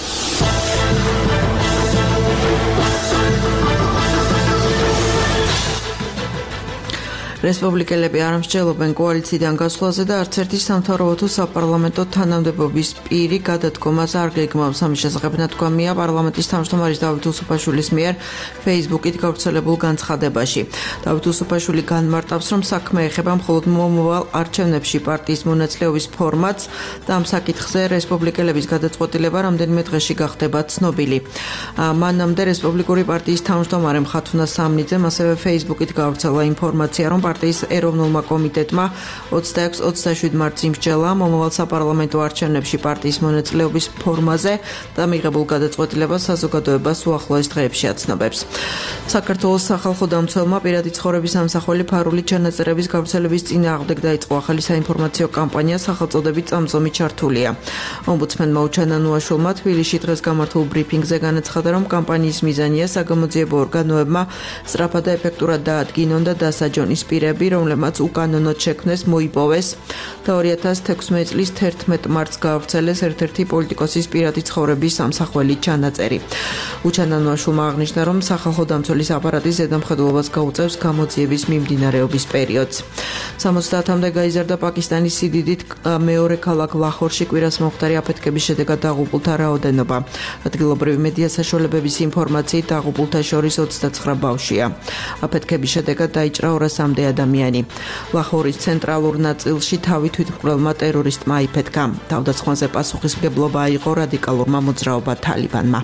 რესპუბლიკელები არ მსჯელობენ კოალიციიდან გასვლაზე და არც ერთი სამთავრობო თუ საპარლამენტო თანამდებობის პირი გადადგომას არ გეგმავს. ამის შესახებ ნათქვამია პარლამენტის თავმჯდომარის დავით უსუფაშვილის მიერ Facebook-ით გავრცელებულ განცხადებაში. დავით უსუფაშვილი განმარტავს, რომ საქმე ეხება მხოლოდ მომავალ არჩევნებში პარტიის მონაწილეობის ფორმატს და ამ საკითხზე რესპუბლიკელების გადაწყვეტილება რამდენიმე დღეში გახდება ცნობილი. მანამდე რესპუბლიკური პარტიის თავმჯდომარე მხათუნა სამნიძემ ასევე Facebook-ით გავრცელა ინფორმაცია, რომ პარტიის ეროვნულმა კომიტეტმა 26-27 მარტს იმსჯელა მომავალ საპარლამენტო არჩევნებში პარტიის მონაწილეობის ფორმაზე და მიღებულ გადაწყვეტილებას საზოგადოებას უახლოეს დღეებში აცნობებს. საქართველოს სახალხო დამცველმა პირადი ცხოვრების ამსახველი ფარული ჩანაწერების გავრცელების წინააღმდეგ დაიწყო ახალი საინფორმაციო კამპანია სახელწოდებით წამწომი ჩართულია. ომბუდსმენმა უჩანა ნუაშვილმა თბილისში დღეს გამართულ ბრიფინგზე განაცხადა, რომ კამპანიის მიზანია საგამოძიებო ორგანოებმა სწრაფად და ეფექტურად დაადგინონ და დასაჯონ ის პირები, რომლებმაც უკანონოდ შექმნეს მოიპოვეს და 2016 წლის 11 მარტს გაავრცელეს ერთ-ერთი პოლიტიკოსის პირადი ცხოვრების ამსახველი ჩანაწერი. უჩანა ნუაშვილმა აღნიშნა, რომ სახალხო დამცველის აპარატის ზედამხედველობას გაუწევს გამოძიების მიმდინარეობის პერიოდს. 70-მდე გაიზარდა პაკისტანის სიდიდით მეორე ქალაქ ლაჰორში კვირას მომხდარი აფეთქების შედეგად დაღუპულთა რაოდენობა. ადგილობრივი მედია საშუალებების ინფორმაციით დაღუპულთა შორის 29 ბავშვია. აფეთქების შედეგად დაიჭრა 200-მდე ადამიანი. ლაჰორის ცენტრალურ ნაწილში თავი თვითმკვლელმა ტერორისტმა აიფეთქა. თავდასხმაზე პასუხისმგებლობა აიღო რადიკალურმა მოძრაობა თალიბანმა.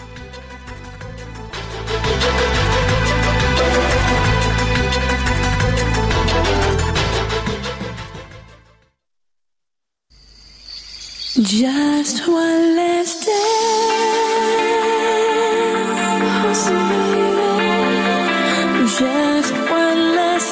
Just one last dance, just one last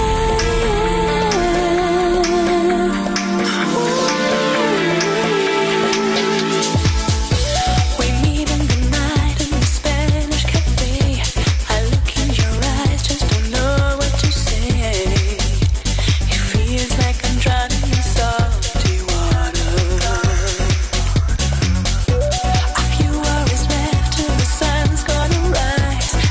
dance. We meet in the night in the Spanish cafe. I look in your eyes, just don't know what to say. It feels like I'm drowning in salty water. A few hours left till the sun's gonna rise.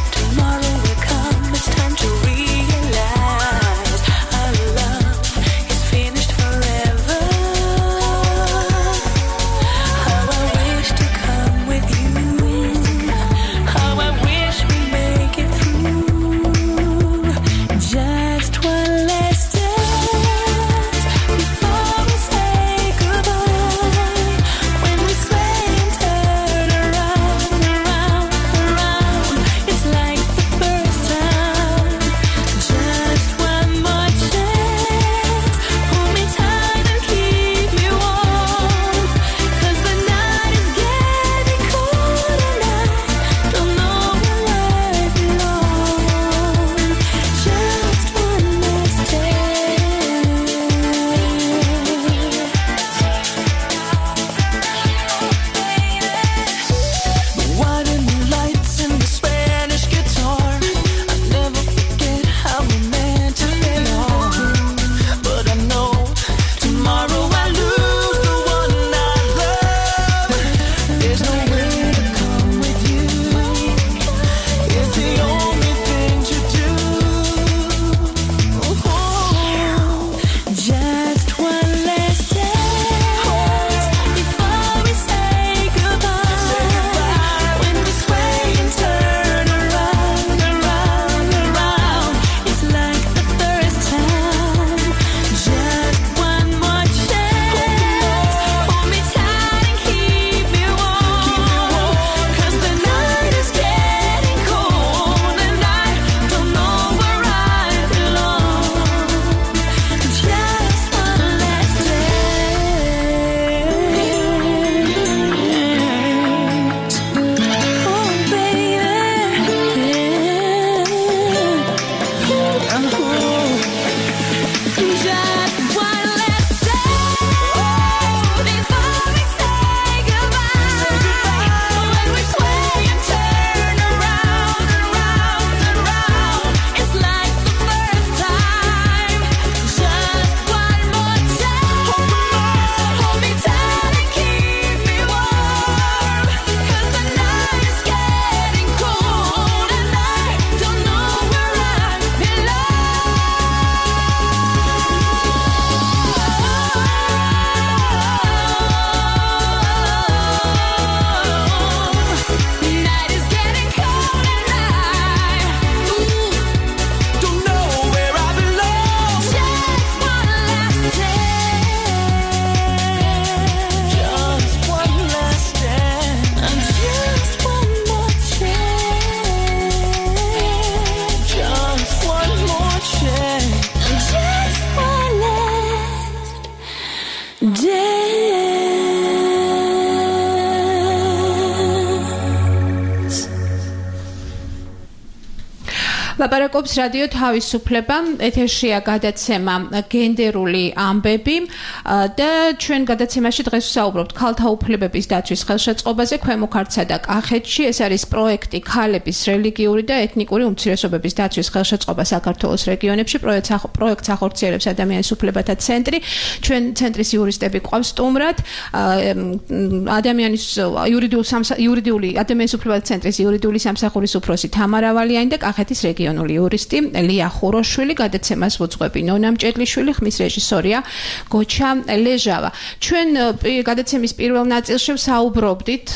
ლაპარაკობს რადიო თავისუფლება, ეთერშია გადაცემა გენდერული ამბები და ჩვენ გადაცემაში დღეს ვსაუბრობთ ქალთა უფლებების დაცვის ხელშეწყობაზე ქვემო ქართლსა და კახეთში. ეს არის პროექტი ქალების რელიგიური და ეთნიკური უმცირესობების დაცვის ხელშეწყობა საქართველოს რეგიონებში. პროექტს ახორციელებს ადამიანის უფლებათა ცენტრი. ჩვენ ცენტრის იურისტები ყავს სტუმრად. ადამიანის იურიდიული ადამიანის უფლებათა ცენტრის იურიდიული სამსახურის უფროსი თამარა ვალიანი და კახეთის რეგიონული იურისტი ლია ხუროშვილი. გადაცემას ვუძღვები ნონა მჭედლიშვილი, ხმის რეჟისორია გოჩა ლეჟავა. ჩვენ გადაცემის პირველ ნაწილში ვსაუბრობდით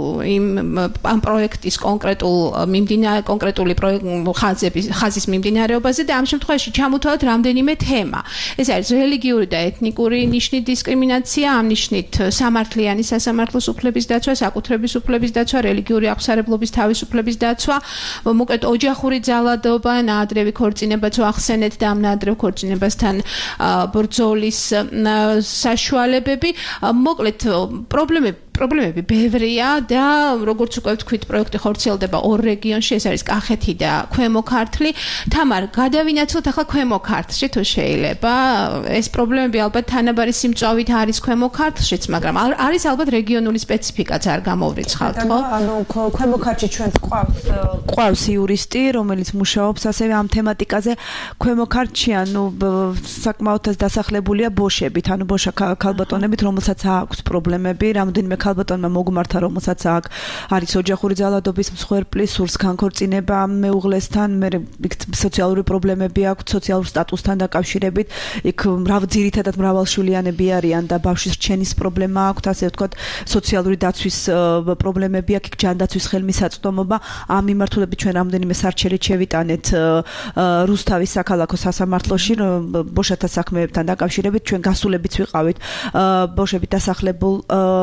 ამ პროექტის კონკრეტული ხაზის მიმდინარეობაზე და ამ შემთხვევაში ჩამოთვალეთ რამდენიმე თემა. ეს არის რელიგიური და ეთნიკური ნიშნით დისკრიმინაცია, ამ ნიშნით სამართლიანი სასამართლოს უფლების დაცვა, საკუთრების უფლების დაცვა, რელიგიური აღსარებლობის თავისუფლების დაცვა, მოკლედ ოჯახური ძალადობა, ნაადრევი ქორწინებაც ვახსენეთ და ამ ნაადრევ ქორწინებასთან ბრძოლის საშუალებები. მოკლედ პრობლემები ბევრია და როგორც უკვე ვთქვით, პროექტი ხორციელდება ორ რეგიონში, ეს არის კახეთი და ქვემო ქართლი. თამარ, გადავინაცვლოთ ახლა ქვემო ქართლში თუ შეიძლება. ეს პრობლემები ალბათ თანაბარი სიმწვავით არის ქვემო ქართლშიც, მაგრამ არის ალბათ რეგიონული სპეციფიკაც არ გამოვრიცხავთ, ხო? ანუ ქვემო ქართლში ჩვენ ყავს იურისტი, რომელიც მუშაობს ასევე ამ თემატიკაზე. ქვემო ქართლში ანუ საკმაოდ დასახლებულია ბოშებით, ანუ ბოშა ქალბატონებით, რომელსაც აქვს პრობლემები, რამდენიმე ქალბატონმა მოგმართა, რომელსაც არის ოჯახური ძალადობის მსხვერპლი, სურს განქორწინება მეუღლესთან, სოციალური პრობლემები აქვს, სოციალურ სტატუსთან დაკავშირებით, იქ ძირითადად მრავალშვილიანები არიან და ბავშვის რჩენის პრობლემა აქვს, ასე ვთქვათ, სოციალური დაცვის პრობლემები აქვს, ჯანდაცვის ხელმისაწვდომობა. ამ მიმართულებით ჩვენ რამდენიმე სარჩელით შევიტანეთ რუსთავის საქალაქო სასამართლოში, ბოშათა საქმეებთან დაკავშირებით, ჩვენ გასულებიც ვიყავით ბოშებით დასახლებულ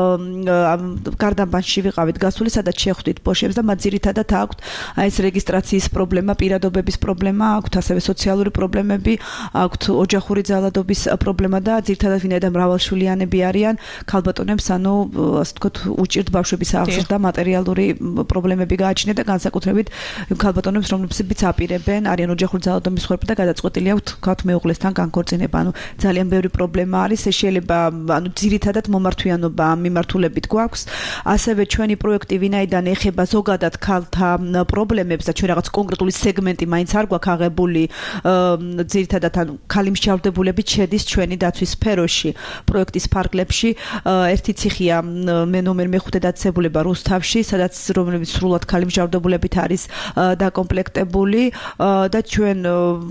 გარდამბანში ვიყავით გასული, სადაც შეხვდით ბოშებს და მათ ძირითადად აქვთ ეს რეგისტრაციის პრობლემა, პირადობების პრობლემა, აქვთ ასევე სოციალური პრობლემები, აქვთ ოჯახური ძალადობის პრობლემა და ძირითადად ვინაიდან მრავალშვილიანები არიან, ქალბატონებს ანუ ასე ვთქვათ უჭირთ ბავშვების აღზრდა და მატერიალური პრობლემები გააჩნიათ და განსაკუთრებით ქალბატონებს, რომლებიც აპირებენ, არიან ოჯახური ძალადობის მსხვერპლი და გადაწყვეტილი აქვთ ვთქვათ მეუღლესთან განქორწინება. ანუ ძალიან ბევრი პრობლემა არის, ეს შეიძლება ანუ ძირითადად მომართვიანობა მიმართულებით გვაქვს. ასევე ჩვენი პროექტი ვინაიდან ეხება ზოგადად ქალთა პრობლემებს და ჩვენ რაღაც კონკრეტული სეგმენტი მაინც არ გვაქვს აღებული, ძირითადად ანუ ქალი მსჯავრდებულებით შედის ჩვენი დაცვის სფეროში, პროექტის ფარგლებში. ერთი ციხეა ნომერ მეხუთე დაწესებულება რუსთავში, სადაც რომელიც სრულად ქალი მსჯავრდებულებით არის დაკომპლექტებული და ჩვენ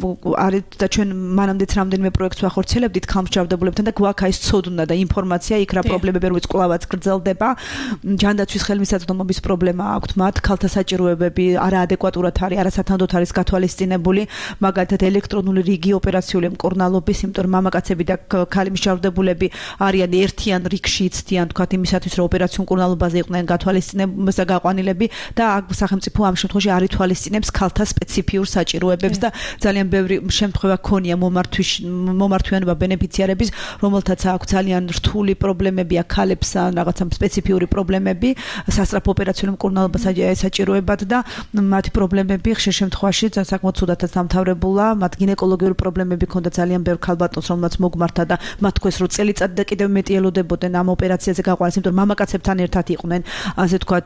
მანამდეც რამდენიმე პროექტს ვახორციელებდით ქალმსჯავრდებულებთან და გვაქვს ეს ცოდნა და ინფორმაცია იქ რა პრობლემები რომელიც კვლავაც გრძელდება. ჯანდაცვის ხელმისაწვდომობის პრობლემა აქვთ მათ, ქალთა საჭიროებები არაადეკვატურად არის, არასათანადოდ არის გათვალისწინებული, მაგალითად ელექტრონული რიგი ოპერაციული მკურნალობის, იმიტომ რომ მამაკაცები და ქალი მსჯავრდებულები არიან ერთიან რიგში იცდიან, თქვათ იმისათვის რომ ოპერაციულ მკურნალობაზე იყვნენ გათვალისწინებულები და გაყვანილები და სახელმწიფო ამ შემთხვევაში არ ითვალისწინებს ქალთა სპეციფიურ საჭიროებებს და ძალიან ბევრი შემთხვევა ქონია მომართვიანობა ბენეფიციარების, რომელთაც აქვს ძალიან რთული პრობლემები ქალებს რაღაცა სპეციფიური პრობლემები, სასწრაფო ოპერაციული მკურნალობა საჭიროებად და მათი პრობლემები ხშირ შემთხვევაში საკმაოდ ცუდათაც დამთავრებულა. მათ გინეკოლოგიური პრობლემები ჰქონდა ძალიან ბევრ ქალბატონს, რომელსაც მოგმართა და მათ თქვეს რომ წელიწად და კიდევ მეტი ელოდებოდნენ ამ ოპერაციაზე გაყვანის, იმიტომ რომ მამაკაცებთან ერთად იყვნენ, ასე ვთქვათ,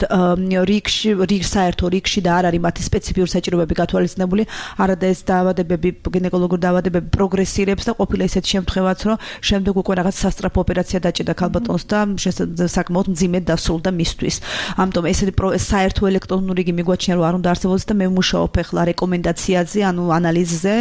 საერთო რიგში და არ არის მათი სპეციფიური საჭიროებები გათვალისწინებული. არადა ეს დაავადებები, გინეკოლოგიური დაავადებები პროგრესირებს და ყოფილა ისეთი შემთხვევაც, რომ შემდეგ უკვე რაღაც სასწრაფო ოპერაცია დაჭირდა ქალბატონს და საკმაოდ მძიმედ დასრულდა მისთვის. ამიტომ ესეთი საერთო ელექტრონული რიგი მიგვაჩნია რომ არ უნდა არსებობდეს და მე ვმუშაობ ახლა რეკომენდაციაზე, ანუ ანალიზზე,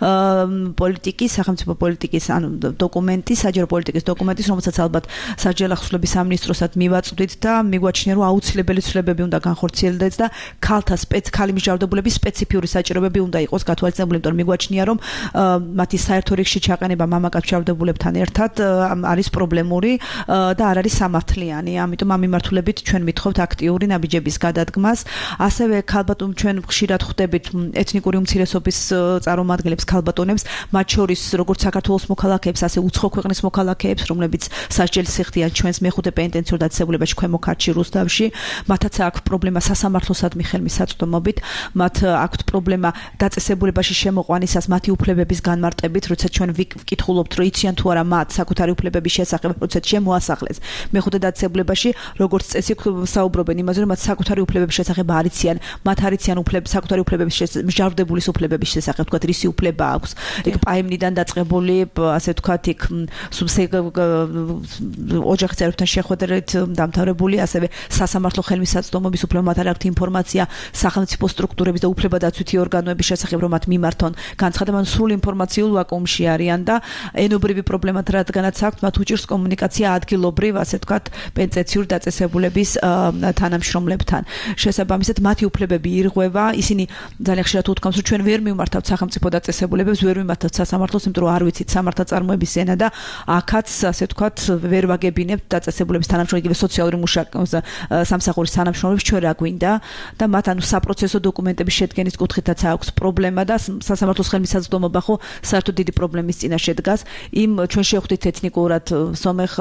სახელმწიფო პოლიტიკის, ანუ დოკუმენტის, საჯარო პოლიტიკის დოკუმენტის, რომელსაც ალბათ საჯარო ახსნების სამინისტროსად მივაწვდით და მიგვაჩნია რომ აუცილებელი ცვლილებები უნდა განხორციელდეს და ქალთა ქალი მსჯავრდებულების სპეციფიური საჭიროებები უნდა იყოს გათვალისწინებული, იმიტომ რომ მიგვაჩნია რომ მათი საერთო რიგში ჩაყენება მამაკაც მსჯავრდებულებთან ერთად არის პრობლემური და არ არის სამართლიანი. არიან, ამიტომ ამ მიმართულებით ჩვენ მithხოვთ აქტიური ნაბიჯების გადადგმას. ასევე ქალბატონ ჩვენ ხშირად ხვდებით ეთნიკური უმცირესობის წარმომადგენლებს, ქალბატონებს, მათ შორის როგორც საქართველოს მოქალაქეებს, ასე უცხო ქვეყნის მოქალაქეებს, რომლებიც სასჯელს იხდიან ჩვენს მეხუთე პენიტენციურ დაწესებულებაში, ქვემო ქართლში, რუსთავში. მათაც აქვს პრობლემა სასამართლოსადმი ხელმისაწვდომობით, მათ აქვს პრობლემა დაწესებულებაში შემოყვანისას მათი უფლებების განმარტებით, როცა ჩვენ ვკითხულობთ, რომ იციან თუ არა მათ საკუთარი უფლებების შესახებ, როცა შემოასახლეს მეხუთე დაწესებულებაში, როგორც წესი საუბრობენ იმაზე, რომ მათ საკუთარი უფლებების შესახებ არ იციან, მათ არ იციან საკუთარი უფლებების მსჯავრდებულის უფლებების შესახებ, თქვათ, რისი უფლება აქვს. იქ პაემნიდან დაწყებული, ასე ვთქვათ, იქ ოჯახის წევრებთან შეხვედრით დამთავრებული, ასევე სასამართლო ხელმისაწვდომობის უფლება, მათ არ აქვთ ინფორმაცია სახელმწიფო სტრუქტურების და უფლებადაცვითი ორგანოების შესახებ, რომ მათ მიმართონ განცხადება, სრულ ინფორმაციულ ვაკუუმში არიან და ენობრივი პრობლემა რადგანაც აქვთ, მათ უჭირს კომუნიკაცია ადგილობრივ, ასე ვთქვათ, პენიტენციური დაწესებულების თანამშრომლებთან. შესაბამისად, მათი უფლებები ირღვევა, ისინი ძალიან ხშირად უთქვამს, რომ ჩვენ ვერ მივმართავთ სახელმწიფო დაწესებულებებს, ვერ მივმართავთ სასამართლოს, იმიტომ რომ არ ვიცით სამართალწარმოების ენა და აქაც, ასე ვთქვათ, ვერ ვაგებინებთ დაწესებულების თანამშრომლებს, იგივე სოციალური სამსახურის თანამშრომლებს ჩვენ რა გვინდა და მათ ანუ საპროცესო დოკუმენტების შედგენის კუთხითაც აქვს პრობლემა და სასამართლოს ხელმისაწვდომობა ხო საერთოდ დიდი პრობლემის წინაშე დგას. იმ ჩვენ შევხვდით ეთნიკურად სომეხ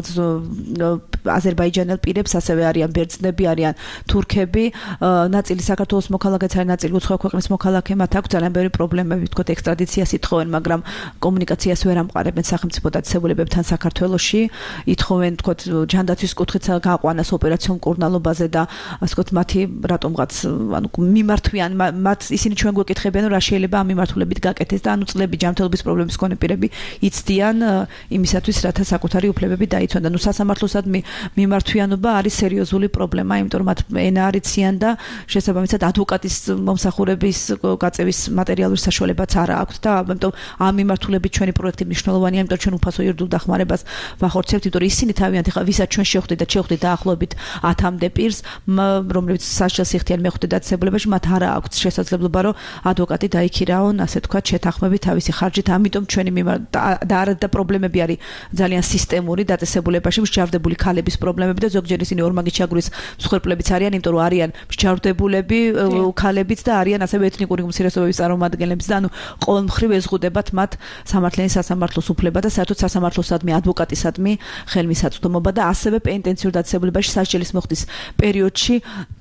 აზერბაიჯანელ პირებს, ასევე არიან ბერძნები, არიან თურქები, ნაწილი საქართველოს მოქალაქეც არის, ნაწილი უცხო ქვეყნის მოქალაქე, მათ აქვს ძალიან ბევრი პრობლემები, თქო, ექსტრადიციას ითხოვენ, მაგრამ კომუნიკაციას ვერ ამყარებენ სახელმწიფო დაწესებულებებთან საქართველოში, ითხოვენ, თქო, ჯანდაცვის კუთხით გაყვანას ოპერაციულ მკურნალობაზე და ასე ვთქვათ, მათი რატომღაც ანუ მიმართვიან, მათ ისინი ჩვენ გვეკითხებიან, რომ რა შეიძლება ამ მიმართულებით გაკეთდეს და ანუ წლები ჯანმრთელობის პრობლემის მქონე პირები იცდიან იმისათვის, რათა საკუთარი უფლებები დაიცვან და ნუ სასამართლოსადმი მიმართვიანობა არის სერიოზული პრობლემა, იმიტომ რომ მათ ენა არ იციან და შესაბამისად ადვოკატის მომსახურების გაწევის მატერიალური საშუალებაც არ აქვთ და ამიტომ ამ მიმართულებით ჩვენი პროექტი მნიშვნელოვანია, იმიტომ რომ ჩვენ უფასო იურიდიულ დახმარებას ვახორციელებთ, იმიტომ რომ ისინი თავიანთ ახლა ვისაც ჩვენ შევხვდით და შევხვდით დაახლოებით 10-მდე პირს, რომლებიც სასჯელს იხდიან მეხუთე დაწესებულებაში, მათ არ აქვს შესაძლებლობა, რომ ადვოკატი დაიქირაონ, ასე ვთქვათ, შეთანხმები თავისი ხარჯით, ამიტომ ჩვენი და პრობლემები არის ძალიან სისტემური დაწესებულებაში, მსჯავრდებული ქალების პრობლემები და ზოგჯერ ისინი ორმაგი ჩაგურის მსხვერპლებიც არიან, იმიტომ რომ არიან მსჯავრდებულები ქალებიც და არიან ასევე ეთნიკური უმცირესობების წარმომადგენლებიც და ანუ ყოველ მხრივ ეზღუდებათ მათ სამართლიანი სასამართლოს უფლება და საერთოდ სასამართლოსადმი ადვოკატისადმი ხელმისაწვდომობა და ასევე პენიტენციურ დაწესებულებაში სასჯელის მოხდის პერიოდში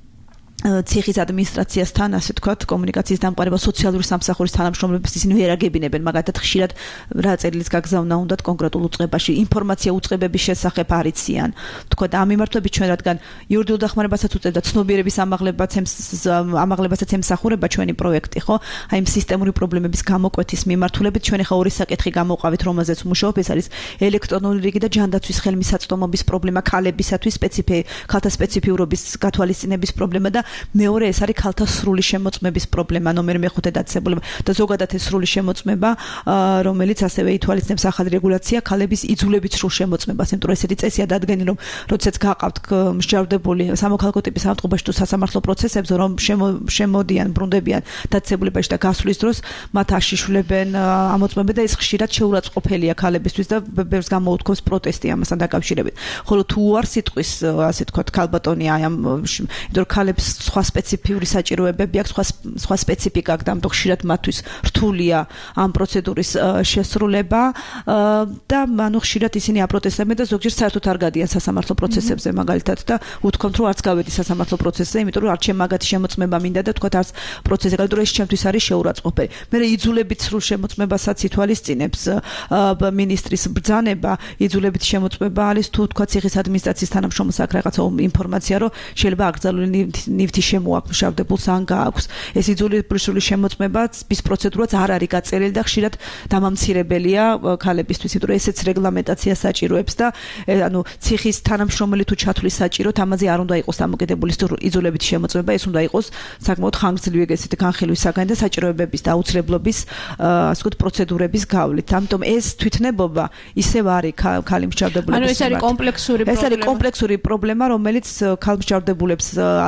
ციხის ადმინისტრაციასთან, ასე ვთქვათ, კომუნიკაციის დამყარება, სოციალური სამსახურის თანამშრომლებს ისინი ვერ აგებინებენ, მაგალითად ხშირად რა წერილის გაგზავნა უნდათ კონკრეტულ უწყებაში, ინფორმაცია უწყებების შესახებ არ იციან. ვთქვათ, ამ მიმართულებით ჩვენ რადგან იურიდიულ დახმარებასაც უწევთ და ცნობიერების ამაღლებასაც ემსახურება ჩვენი პროექტი, ხო? აი, სისტემური პრობლემების გამოკვეთის მიმართულებით ჩვენ ახლა ორი საკითხი გამოვყავით, რომელზეც ვმუშაობ, ეს არის ელექტრონული რიგი და ჯანდაცვის ხელმისაწვდომობის პრობლემა ქალებისათვის, ქალთა სპეციფიურობის გათვალისწინების პრობლემა და მეორე ეს არის ქალთა სრული შემოწმების პრობლემა, ნომერ მეხუთე დაწესებულება და ზოგადად ეს სრული შემოწმება, რომელიც ასევე ითვალისწინებს ახალი რეგულაცია ქალების იძულებით სრულ შემოწმებას, იმიტომ რომ ესეთი წესია დადგენილი, რომ როდესაც გაყავთ მსჯავრდებული სამოქალაქო ტიპის ავადმყოფობაში თუ სასამართლო პროცესებზე, რომ შემოდიან, ბრუნდებიან დაწესებულებაში და გასვლის დროს მათ აშიშვლებენ ამოწმება და ეს ხშირად შეურაცხყოფელია ქალებისთვის და ბევრს გამოუთქვამს პროტესტი ამასთან დაკავშირებით. ხოლო თუ არ სიტყვის, ასე ვთქვათ, ქალბატონია აი ამ, იმიტომ რომ ქალებს სხვა სპეციფიური საჭიროებები აქვს, სხვა სპეციფიკა აქვს და ამიტომ ხშირად მათთვის რთულია ამ პროცედურის შესრულება და ანუ ხშირად ისინი აპროტესტებენ და ზოგჯერ საერთოდ არ გადიან სასამართლო პროცესებზე მაგალითად და უთქვამთ, რომ არც გავედი სასამართლო პროცესზე, იმიტომ რომ არც მაგათი შემოწმება მინდა და თქვათ არც პროცესზე გავედი, რომ ეს ჩემთვის არის შეურაცხყოფელი. მე იძულებით სრულ შემოწმებასაც ითვალისწინებს მინისტრის ბრძანება, იძულებით შემოწმება არის თუ თქვათ ციხის ადმინისტრაციის თანამშრომელს აქვს რაღაცა ინფორმაცია, რომ შეიძლება აკრძალული ნივთი შემოაქვშავდებულს ან გააქვს. ეს იძულებული სრული შემოწმების პროცედურაც არ არის გაწერილი და ხშირად დამამცირებელია ქალებისთვის, იმიტომ რომ ესეც რეგლამენტაცია საჭიროებს და ანუ ციხის თანამშრომელი თუ ჩათვლის საჭიროდ ამაზე არ უნდა იყოს დამოკიდებული იძულებითი შემოწმება, ეს უნდა იყოს საკმაოდ ხანგრძლივი ეგეთი განხილვის საგანი და საჭიროებების და აუცილებლობის ასე ვთქვათ პროცედურების გავლით. ამიტომ ეს თვითნებობა ისევ არის ქალი მსჯავრდებულების. ანუ ეს არის კომპლექსური პრობლემა. ეს არის კომპლექსური პრობლემა, რომელიც ქალ მსჯავრდებულებს აწუხებთ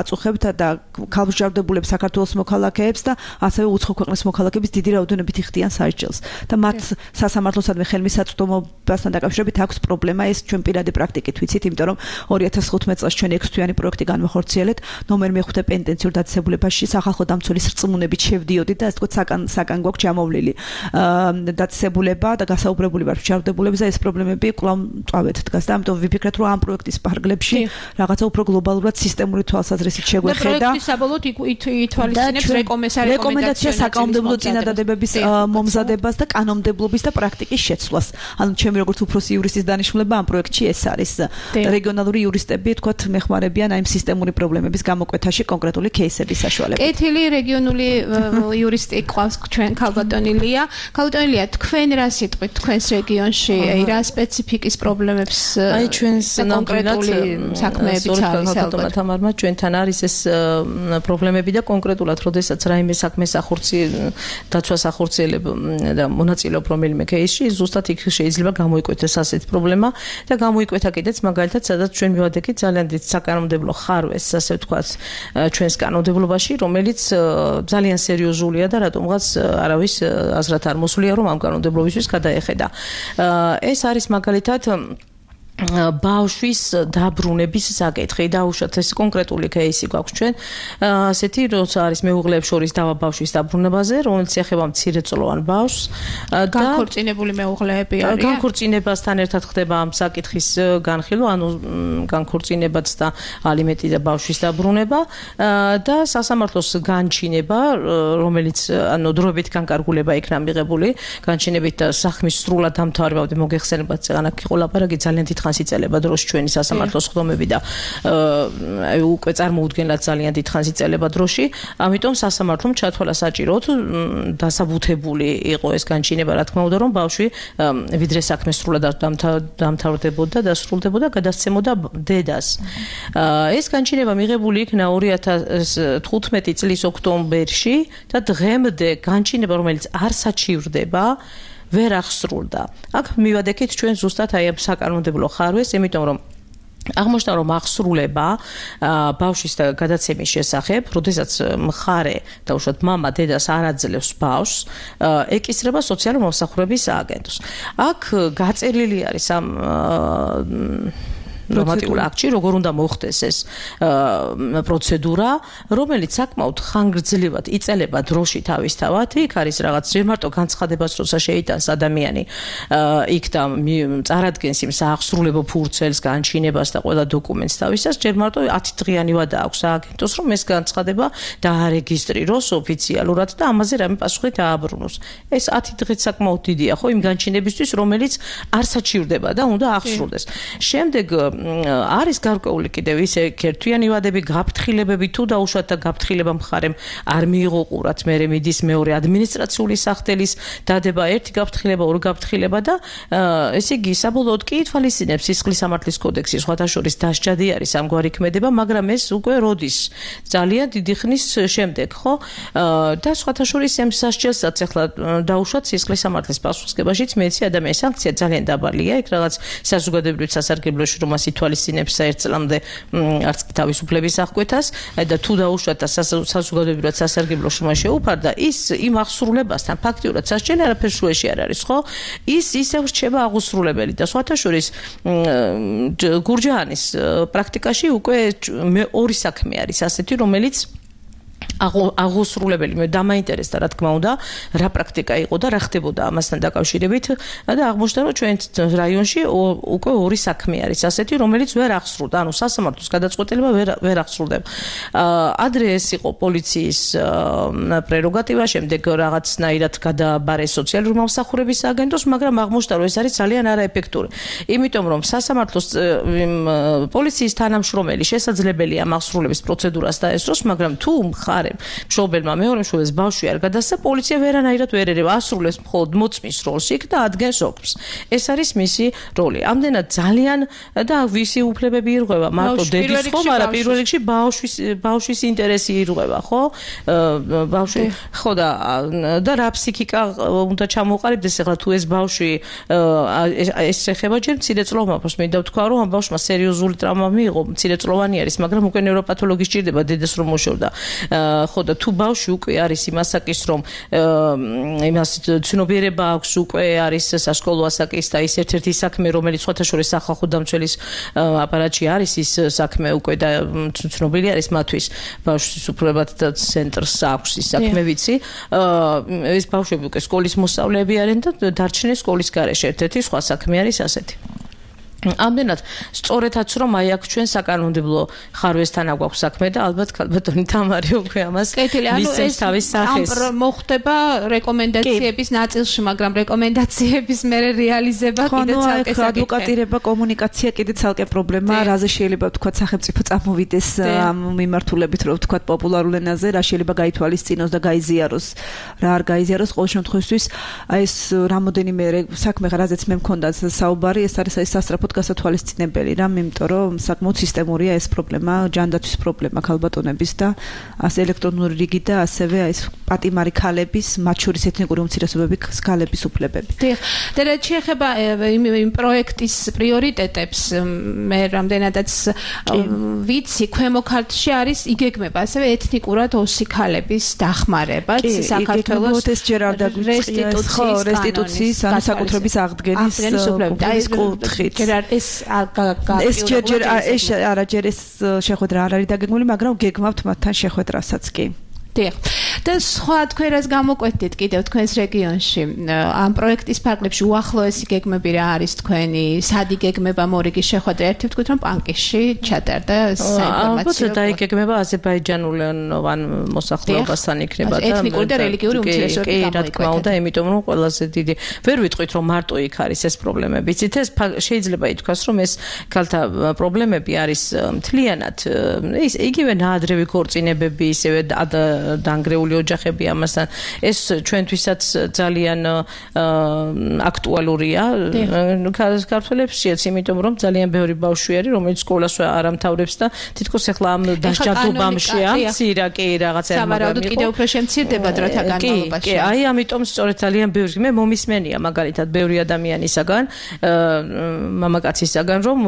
მუშაობასა და ქალმსჯავრდებულებს საქართველოს მოქალაქეებს და ასევე უცხო ქვეყნის მოქალაქეებს დიდი რაოდენობით იხდიან სასჯელს და მათ სასამართლოსადმი ხელმისაწვდომობასთან დაკავშირებით აქვს პრობლემა ეს ჩვენ პირადი პრაქტიკით ვიცით იმიტომ რომ 2015 წელს ჩვენ 6 თვიანი პროექტი განვახორციელეთ ნომერ მე-5 პენტენციურ დაწესებულებაში სახალხო დამცველის რწმუნებით შევდიოდი და ასე ვთქვათ საკან გვაქვს ჩამოვლილი დაწესებულება და გასაუბრებული ვარ მსჯავრდებულებზე ეს პრობლემები კვლავ მწვავედ დგას და ამიტომ ვიფიქრეთ რომ ამ პროექტის პარგლებში რაღაცა უფრო გლობალურად სისტემური თვალსაზრისით შეგვეხედა და პროექტი საბოლოოდ ითვალისწინებს რეკომენდაცია საკანონმდებლო წინადადებების მომზადებას და კანონმდებლობის და პრაქტიკის შეცვლას. ანუ ჩემი როგორც უფროსი იურისტის დანიშნულება ამ პროექტში ეს არის. რეგიონალური იურისტები თქვათ მეხმარებიან აი სისტემური პრობლემების გამოკვეთაში კონკრეტული кейსების საშუალებით. კეთილი რეგიონული იურისტი ყავს ჩვენ ქალბატონილია. ქალბატონილია თქვენ რა სიტყვით თქვენს რეგიონში აი რა სპეციფიკის პრობლემებს აი ჩვენს კონკრეტული საქმეებიც არის ალბათ. თამარმა ჩვენთან არის ეს პრობლემები და კონკრეტულად როდესაც რაიმე საქმეს დაცვას ახორციელებ და მონაწილეობ რომელიმე кейსში ზუსტად იქ შეიძლება გამოიკვეთოს ასეთი პრობლემა და გამოიკვეთა კიდეც მაგალითად სადაც ჩვენ მივადექით ძალიან დიდ საკანონმდებლო ხარვეს ასე ვთქვათ ჩვენს კანონმდებლობაში რომელიც ძალიან სერიოზულია და რატომღაც არავის აზრად არ მოსვლია რომ ამ კანონმდებლობისთვის გადაეხედა ეს არის მაგალითად ბავშვის დაბრუნების საკითხი დაუშვათ ეს კონკრეტული кейსი გვაქვს ჩვენ ასეთი როცა არის მეუღლეებს შორის დავა ბავშვის დაბრუნებაზე რომელიც ეხება მცირეწლოვან ბავშვს და განქორწინებული მეუღლეები არიან განქორწინებასთან ერთად ხდება ამ საკითხის განხილვა ანუ განქორწინებაც და ალიმენტი და ბავშვის დაბრუნება და სასამართლოს განჩინება რომელიც ანუ დროებით განკარგულება იქნა მიღებული განჩინებით და საქმის სრულად დამთავრებამდე მოგეხსენებათ ზეგანაკ იყო ლაპარაკი ძალიან დიდ ხანს იწელება დროს ჩვენი სასამართლოს ხდომები და აი უკვე წარმოუდგენლად ძალიან დიდ ხანს იწელება დროში ამიტომ სასამართლომ ჩათვალა საჭიროდ დასაბუთებული იყო ეს განჩინება რა თქმა უნდა რომ ბავშვი ვიდრე საქმე სრულად დამთავრდებოდა და დასრულდებოდა გადასცემოდა დედას ეს განჩინება მიღებული იქნა 2015 წლის ოქტომბერში და დღემდე განჩინება რომელიც არ საჩივრდება ვერ აღსრულდა. აქ მივადექით ჩვენ ზუსტად აი ამ საკანონმდებლო ხარვეს, იმიტომ რომ აღმოჩნდა რომ აღსრულება ბავშვის გადაცემის შესახებ, როდესაც მხარე და უშუალოდ მამა დედას არ აძლევს ბავშვს, ეკისრება სოციალური მომსახურების სააგენტოს. აქ გაწერილი არის ამ ნორმატიულ აქტში როგორ უნდა მოხდეს ეს პროცედურა, რომელიც საკმაოდ ხანგრძლივად იწელება დროში თავისთავად. იქ არის რაღაც ჯერ მარტო განცხადებას როცა შეიტანს ადამიანი იქ და წარადგენს იმ საახსრულებო ფურცელს, განჩინებას და ყველა დოკუმენტს თავისას, ჯერ მარტო 10 დღიანი ვადა აქვს სააგენტოს, რომ ეს განცხადება დაარეგისტრიროს ოფიციალურად და ამაზე რამე პასუხი დააბრუნოს. ეს 10 დღე საკმაოდ დიდია, ხო, იმ განჩინებისთვის, რომელიც არ საჩივრდება და უნდა აღსრულდეს. შემდეგ არის გარკვეული კიდევ ისე ქერთვიანი ვადები, გაფრთხილებები თუ დაუშვათ და გაფრთხილება მხარემ არ მიიღო ყურად, მერე მიდის მეორე ადმინისტრაციული სახდელის დადება, ერთი გაფრთხილება, ორი გაფრთხილება და ესე იგი საბოლოოდ კი ითვალისწინებს სისხლის სამართლის კოდექსი, სხვათა შორის დასჯადი არის ამგვარი ქმედება, მაგრამ ეს უკვე როდის ძალიან დიდი ხნის შემდეგ, ხო? და სხვათა შორის ამ სასჯელსაც ახლა დაუშვათ სისხლის სამართლის პასუხისგებაშიც მეცი ადამიანის სანქცია ძალიან დაბალია, იქ რაღაც საზოგადოებრივ სასარგებლოში რომ ითვალისწინებს ერთ წლამდე არც კი თავისუფლების აღკვეთას და თუ დაუშვათ და საზოგადოებრივ სასარგებლოში მას შეუფარდა ის იმ აღსრულებასთან ფაქტიურად სასჯელი არაფერ შუაში არ არის ხო ის ისევ რჩება აღუსრულებელი და სხვათა შორის გურჯაანის პრაქტიკაში უკვე ორი საქმე არის ასეთი რომელიც აღუსრულებელი მე დამაინტერესდა რა თქმა უნდა რა პრაქტიკა იყო და რა ხდებოდა ამასთან დაკავშირებით და აღმოჩნდა რომ ჩვენ რაიონში უკვე ორი საქმე არის ასეთი რომელიც ვერ აღსრულდა ანუ სასამართლოს გადაწყვეტილება ვერ აღსრულდება ადრე ეს იყო პოლიციის პრეროგატივა შემდეგ რაღაცნაირად გადააბარეს სოციალური მომსახურების სააგენტოს მაგრამ აღმოჩნდა რომ ეს არის ძალიან არაეფექტური იმიტომ რომ სასამართლოს პოლიციის თანამშრომელი შესაძლებელია ამ აღსრულების პროცედურას დაესწროს მაგრამ თუ მხარე მთავარი მშობელმა მეორე მშობელს ბავშვი არ გადასცა პოლიცია ვერანაირად ვერ ერევა ასრულებს მხოლოდ მოწმის როლს იქ და ადგენს ოქმს ეს არის მისი როლი ამდენად ძალიან და ვისი უფლებები ირღვევა მარტო დედის ხო მაგრამ პირველ რიგში ბავშვის ინტერესი ირღვევა ხო ბავშვი ხო და რა ფსიქიკა უნდა ჩამოყალიბდეს ახლა თუ ეს ბავშვი ეს ეხება ჯერ მცირეწლოვან ბავშვს მინდა ვთქვა რომ ამ ბავშვმა სერიოზული ტრავმა მიიღო მცირეწლოვანი არის მაგრამ უკვე ნევროპათოლოგი სჭირდება დედეს რომ მოშორდა ხო და თუ ბავშვი უკვე არის იმ ასაკის რომ იმას ცნობიერება აქვს უკვე არის სასკოლო ასაკის და ის ერთ-ერთი საქმე რომელიც სხვათა შორის სახალხო დამცველის აპარატში არის ის საქმე უკვე და ცნობილი არის მათთვის ბავშვის უფლებად და ცენტრს აქვს ის საქმე ვიცი ეს ბავშვები უკვე სკოლის მოსწავლეები არიან და დარჩნენ სკოლის გარეშე ერთ-ერთი სხვა საქმე არის ასეთი ამდენად სწორედაც რომ აი აქ ჩვენ საკანონმდებლო ხარვესთან აგვაქვს საქმე და ალბათ ქალბატონი თამარი უკვე ამას მისცემს თავის სახეს მოხდება რეკომენდაციების ნაწილში მაგრამ რეკომენდაციების მერე რეალიზება კიდე ცალკე საკითხია ადვოკატირება კომუნიკაცია კიდე ცალკე პრობლემაა რაზე შეიძლება ვთქვათ სახელმწიფო წამოვიდეს ამ მიმართულებით რომ ვთქვათ პოპულარულ ენაზე რა შეიძლება გაითვალისწინოს და გაიზიაროს რა არ გაიზიაროს ყოველ შემთხვევაში აი ეს რამოდენიმე საქმე რაზეც მე მქონდა საუბარი ეს არის სასწრაფო გასათვალისწინებელი რამ იმიტომ რომ საკმაოდ სისტემურია ეს პრობლემა ჯანდაცვის პრობლემა ქალბატონების და ასე ელექტრონული რიგი და ასევე ეს პატიმარი ქალების მათ შორის ეთნიკური უმცირესობების ქალების უფლებები. და რაც შეეხება იმ პროექტის პრიორიტეტებს მე რამდენადაც ვიცი ქვემო ქართლში არის იგეგმება ასევე ეთნიკურად ოსი ქალების დახმარება საქართველოს რესტიტუციის ან საკუთრების აღდგენის კუთხით ეს ჯერ ეს შეხვედრა არ არის დაგეგმული, მაგრამ გეგმავთ მათთან შეხვედრასაც კი. და სხვა თქვენ რას გამოკვეთდით კიდევ თქვენს რეგიონში ამ პროექტის ფარგლებში უახლოესი გეგმები რა არის თქვენი სად იგეგმება მორიგი შეხვედრა ერთი ვთქვით რომ პანკისში ჩატარდა საინფორმაციო ალბათ დაიგეგმება აზერბაიჯანულენოვან მოსახლეობასთან იქნება და ეთნიკური და რელიგიური უმცირესობები რა თქმა უნდა იმიტომ რომ ყველაზე დიდი ვერ ვიტყვით რომ მარტო იქ არის ეს პრობლემები იცით ეს შეიძლება ითქვას რომ ეს ქალთა პრობლემები არის მთლიანად ის იგივე ნაადრევი ქორწინებები ისევე დანგრეული ოჯახები ამასთან ეს ჩვენთვისაც ძალიან აქტუალურია ქართველებშიც იმიტომ რომ ძალიან ბევრი ბავშვი არის რომელიც სკოლას არ ამთავრებს და თითქოს ახლა ამ დასჯადობამშია მცირა კი რაღაცა სავარაუდოდ კიდევ უფრო შემცირდება დროთა განმავლობაში კი აი ამიტომ სწორედ ძალიან ბევრი მე მომისმენია მაგალითად ბევრი ადამიანისაგან მამაკაცისაგან რომ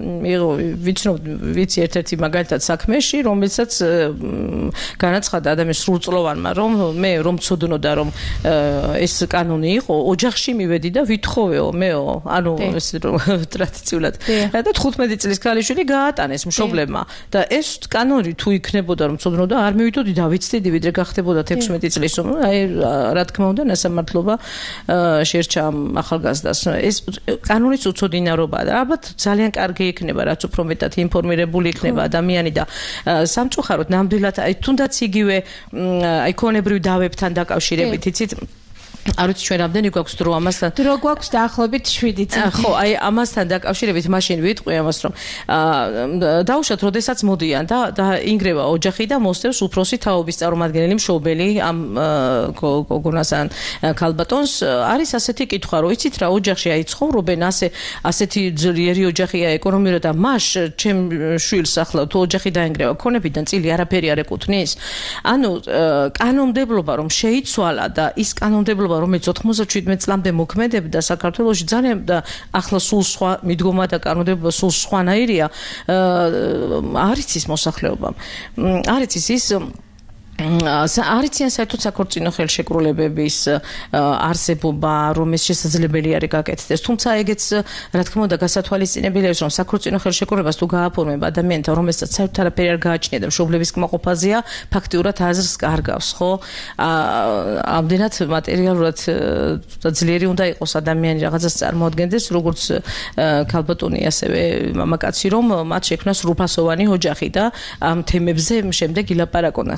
ვიცი ერთ-ერთი მაგალითად საქმეში რომელსაც განაცხადა ადამიანს სრულწლოვანმა რომ მე რომ ცოდნოდა რომ ეს კანონი იყო ოჯახში მივედი და ვითხოვეო მეო ანუ ეს ტრადიციულად და 15 წლის ქალიშვილი გაატანეს მშობლებმა და ეს კანონი თუ იქნებოდა რომ ცოდნოდა არ მივიდოდი და ვიცდიდი ვიდრე გახდებოდა 16 წლის აი რა თქმა უნდა ნასამართლობა შეერჩა ახალგაზრდას ეს კანონის უცოდინარობაა და ალბათ ძალიან კარგი იქნება რაც უფრო მეტად ინფორმირებული იქნება ადამიანი და სამწუხაროდ ნამდვილად აი თუნდაც იგივე აი ქონებრივ დავებთან დაკავშირებით იცით არ ვიცი ჩვენ რამდენი გვაქვს დრო ამასთან დრო გვაქვს დაახლოებით 7 წელი ხო აი ამასთან დაკავშირებით მაშინ ვიტყვი ამას რომ დაუშვათ როდესაც მოდიან და ინგრევა ოჯახი და მოსდევს უფროსი თაობის წარმომადგენელი მშობელი ამ გოგონასთან ქალბატონს არის ასეთი კითხვა რომ იცით რა ოჯახში აი ცხოვრობენ ასეთი ძლიერი ოჯახია ეკონომიურად და მას ჩემ შვილს ახლა თუ ოჯახი დაინგრევა ქონებიდან წილი არაფერი არ ეკუთვნის ანუ კანონმდებლობა რომ შეიცვალა და ის კანონმდებლობა რომელიც 97 წლამდე მოქმედებდა საქართველოში ძალიან და ახლა სულ სხვა მიდგომა და კანონმდებლობა სულ სხვანაირია არ იცის მოსახლეობამ არ იცის ის არიციან საერთოდ საქორწინო ხელშეკრულებების არსებობა რომ ეს შესაძლებელი არის გაკეთდეს თუმცა ეგეც რა თქმა უნდა გასათვალისწინებელი არის რომ საქორწინო ხელშეკრულებას თუ გააფორმება ადამიანთან რომელსაც საერთოდ არაფერი არ გააჩნია და მშობლების კმაყოფაზეა ფაქტიურად აზრს კარგავს ხო ამდენად მატერიალურად ძლიერი უნდა იყოს ადამიანი რაღაცას წარმოადგენდეს როგორც ქალბატონი ასევე მამაკაცი რომ მათ შექმნას სრულფასოვანი ოჯახი და ამ თემებზე შემდეგ ილაპარაკონ ახლა მშობლები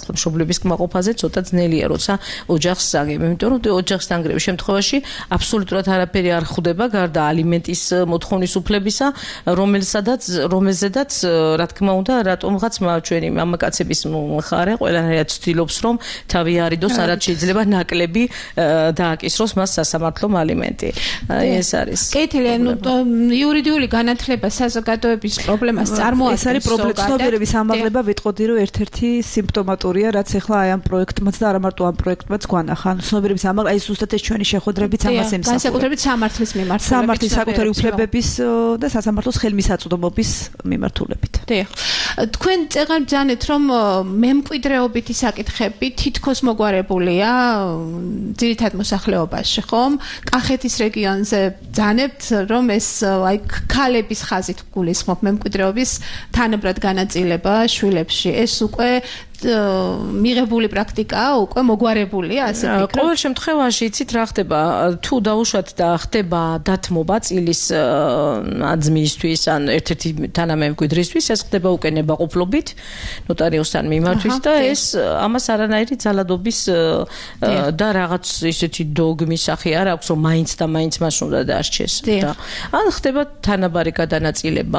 ერთგულების კმაყოფაზე ცოტა ძნელია, როცა ოჯახს აგებ, იმიტომ რომ ოჯახს დანგრევის შემთხვევაში აბსოლუტურად არაფერი არ ხვდება გარდა ალიმენტის მოთხოვნის უფლებისა, რომელზედაც რა თქმა უნდა, რატომღაც ჩვენი მამაკაცების მხარე ყველანაირად ცდილობს, რომ თავი არიდოს, არც შეიძლება ნაკლები დააკისროს მას სასამართლომ ალიმენტი. ეს არის. კეთილი, იურიდიული განათლება საზოგადოების პრობლემას წარმოადგენს. ეს არის ცნობიერების ამაღლება, ვიტყოდი რომ ერთ-ერთი სიმპტომატურია, რაც ახლა აი ამ პროექტმაც და არა მარტო ამ პროექტმაც გვანახა. ცნობიერების ამაღლება, აი ზუსტად ეს ჩვენი შეხვედრებიც ამას ემსახურება. განსაკუთრებით სამართლის მიმართულებით. სამართლის საკუთარი უფლებების და სასამართლოს ხელმისაწვდომობის მიმართულებით. დიახ. თქვენ წეღარ ბრძანეთ, რომ მემკვიდრეობითი საკითხები თითქოს მოგვარებულია ძირითად მოსახლეობაში, ხომ? კახეთის რეგიონზე ბრძანებთ, რომ ეს აი ქალების ხაზით გულისხმობ მემკვიდრეობის თანაბრად განაწილება შვილებში. ეს უკვე მიღებული პრაქტიკაა, უკვე მოგვარებულია, ასე ვფიქრობ. ყოველ შემთხვევაში იცით რა ხდება, თუ დაუშვათ და ხდება დათმობა წილის აზმისთვის ან ერთ-ერთი თანამემკვიდრისთვის, ეს ხდება უკვე ნებაყოფლობით ნოტარიუსთან მიმართვის და ეს ამას არანაირი ძალადობის და რაღაც ისეთი დოგმის სახე არ აქვს, რომ მაინც და მაინც მას უნდა დაარჩეს და ან ხდება თანაბარი გადანაწილება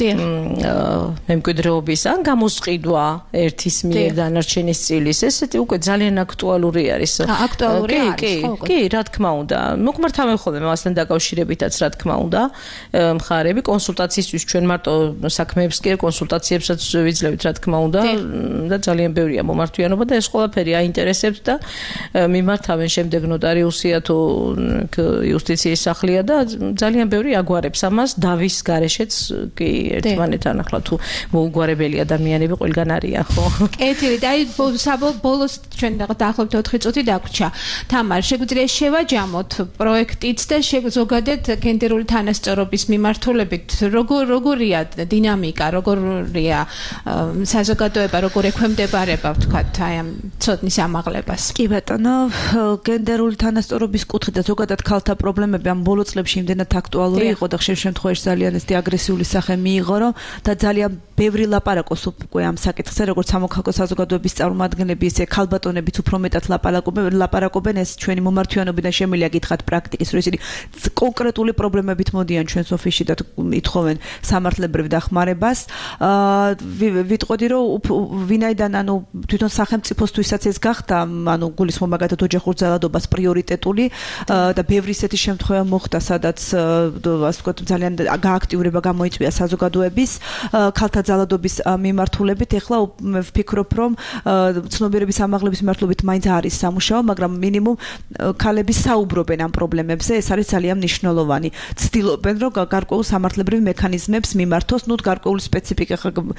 მემკვიდრეობის ან გამოსყიდვა ერთის მიერ დანარჩენის წილის, ესეთი უკვე ძალიან აქტუალური არის. აქტუალური არის, ხო? კი, რა თქმა უნდა. მოგვმართავენ ხოლმე მასთან დაკავშირებითაც, რა თქმა უნდა, მხარეები კონსულტაციისთვის ჩვენ მარტო საქმეებს კი კონსულტაციებსაც ვიძლევით, რა თქმა უნდა, და ძალიან ბევრია მომართვიანობა და ეს ყველაფერი აინტერესებს და მიმართავენ შემდეგ ნოტარიუსია თუ იუსტიციის სახლია და ძალიან ბევრი აგვარებს ამას დავის გარეშეც კი ერთმანეთთან ახლა თუ მოუგვარებელი ადამიანები ყველგან არიან, ხო? კეთილი და აი ბოლოს ჩვენ დაახლოებით 4 წუთი დაგვრჩა. თამარ, შეგვიძლია შევაჯამოთ პროექტიც და ზოგადად გენდერული თანასწორობის მიმართულებით როგორია დინამიკა, როგორია საზოგადოება, როგორ ექვემდებარება ვთქვათ აი ამ ცოდნის ამაღლებას. კი ბატონო, გენდერული თანასწორობის კუთხით და ზოგადად ქალთა პრობლემები ამ ბოლო წლებში იმდენად აქტუალური იყო და ხშირ შემთხვევაში ძალიან ეს აგრესიული სახე მიიღო, რომ და ძალიან ბევრი ლაპარაკობს უკვე ამ საკითხზე, როგორც სამოქალაქო საზოგადოების წარმომადგენლები, ისე ქალბატონებიც უფრო მეტად ლაპარაკობენ, ეს ჩვენი მომართვიანობიდან შემიძლია გითხრათ პრაქტიკის, რომ ისინი კონკრეტული პრობლემებით მოდიან ჩვენს ოფისში და ითხოვენ სამართლებრივ დახმარებას. ვიტყოდი, რომ ვინაიდან ანუ თვითონ სახელმწიფოსთვისაც ეს გახდა, ანუ გულისხმობ მაგათად ოჯახურ ძალადობას პრიორიტეტული და ბევრი ისეთი შემთხვევა მოხდა, სადაც ასე ვთქვათ ძალიან გააქტიურება გამოიწვია საზოგადოების ქალთა ძალადობის მიმართულებით. ეხლა ვფიქრობ, რომ ცნობიერების ამაღლების მიმართულებით მაინც არის სამუშაო, მაგრამ მინიმუმ ქალები საუბრობენ ამ პრობლემებზე, ეს არის ძალიან მნიშვნელოვანი. ცდილობენ, რომ გარკვეულ სამართლებრივ მექანიზმებს მიმართოს, ნუ გარკვეული სპეციფიკა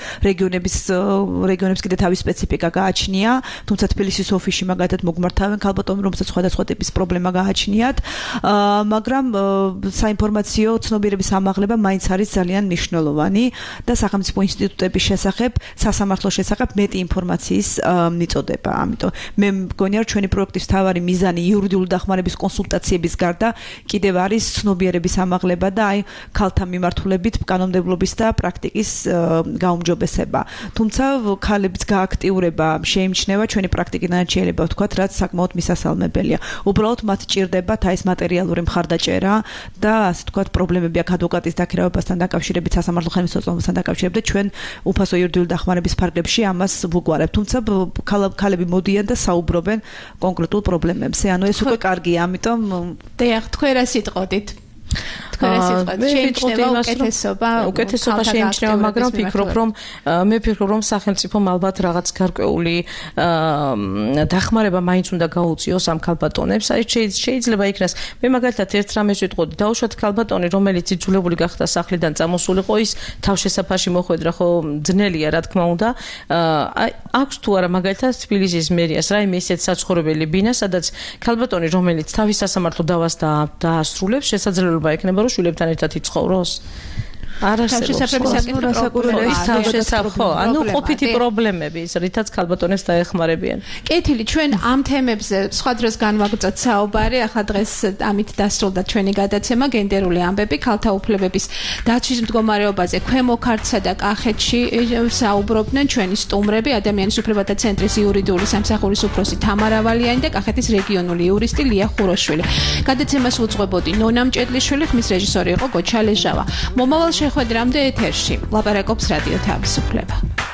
რეგიონებს კიდე თავის სპეციფიკა გააჩნია, თუმცა თბილისის ოფისში მაგათად მოგვმართავენ ქალბატონები, რომელსაც სხვადასხვა ტიპის პრობლემა გააჩნიათ, მაგრამ საინფორმაციო ცნობიერების ამაღლება მაინც არის ძალიან მნიშვნელოვანი და სახელმწიფო ინსტიტუტების შესახებ, სასამართლოს შესახებ მეტი ინფორმაციის მიწოდება. ამიტომ მე მგონია, რომ ჩვენი პროექტის მთავარი მიზანი იურიდიული დახმარების კონსულტაციების გარდა კიდევ არის ცნობიერების ამაღლება და აი ქალთა მიმართულებით კანონმდებლობის და პრაქტიკის გაუმჯობესება. თუმცა ქალების გააქტიურება შეიმჩნევა ჩვენი პრაქტიკიდან შეიძლება ვთქვათ, რაც საკმაოდ მისასალმებელია. უბრალოდ მათ ჭირდებათ აი ეს მატერიალური მხარდაჭერა და ასე ვთქვათ პრობლემები აქ ადვოკატის დაქირავებასთან დაკავშირებით, სასამართლო ხელმისაწვდომასთან დაკავშირებით ჩვენ უფასო იურიდიული დახმარების ფარგლებში ამას ვუგვარებთ. თუმცა ქალები მოდიან და საუბრობენ კონკრეტულ პრობლემებზე. ანუ ეს უკვე კარგია, ამიტომ დიახ, თქვენ რა სიტყოდით? უკეთესობა შეიმჩნევა, მაგრამ ვფიქრობ, რომ სახელმწიფომ ალბათ რაღაც გარკვეული დახმარება მაინც უნდა გაუწიოს ამ ქალბატონებს. აი შეიძლება იქნას, მე მაგალითად ერთ რამეს ვიტყოდი, დაუშვათ ქალბატონი, რომელიც იძულებული გახდა სახლიდან წამოსულიყო, ის თავშესაფარში მოხვედრა, ხო ძნელია, რა თქმა უნდა. აი აქვს თუ არა მაგალითად თბილისის მერიას რაიმე ისეთ საცხოვრებელი ბინა, სადაც ქალბატონი, რომელიც თავის სასამართლო დავას დაასრულებს, შესაძლებლობა ექნება, რომ შვილებთან ერთად იცხოვროს? ანუ ყოფითი პრობლემები ის რითაც ქალბატონებს დაეხმარებიან. კეთილი, ჩვენ ამ თემებზე სხვა დროს განვაგრძოთ საუბარი, ახლა დღეს ამით დასრულდა ჩვენი გადაცემა გენდერული ამბები ქალთა უფლებების დაცვის მდგომარეობაზე ქვემო ქართლსა და კახეთში საუბრობდნენ ჩვენი სტუმრები, ადამიანის უფლებათა ცენტრის იურიდიული სამსახურის უფროსი თამარა ვალიანი და კახეთის რეგიონული იურისტი ლია ხუროშვილი. გადაცემას უძღვებოდი ნონა მჭედლიშვილი, ხმის რეჟისორი იყო გოჩა ლეჟავა. მომავალ შეხვედრამდე ეთერში ლაპარაკობს რადიო თავისუფლება.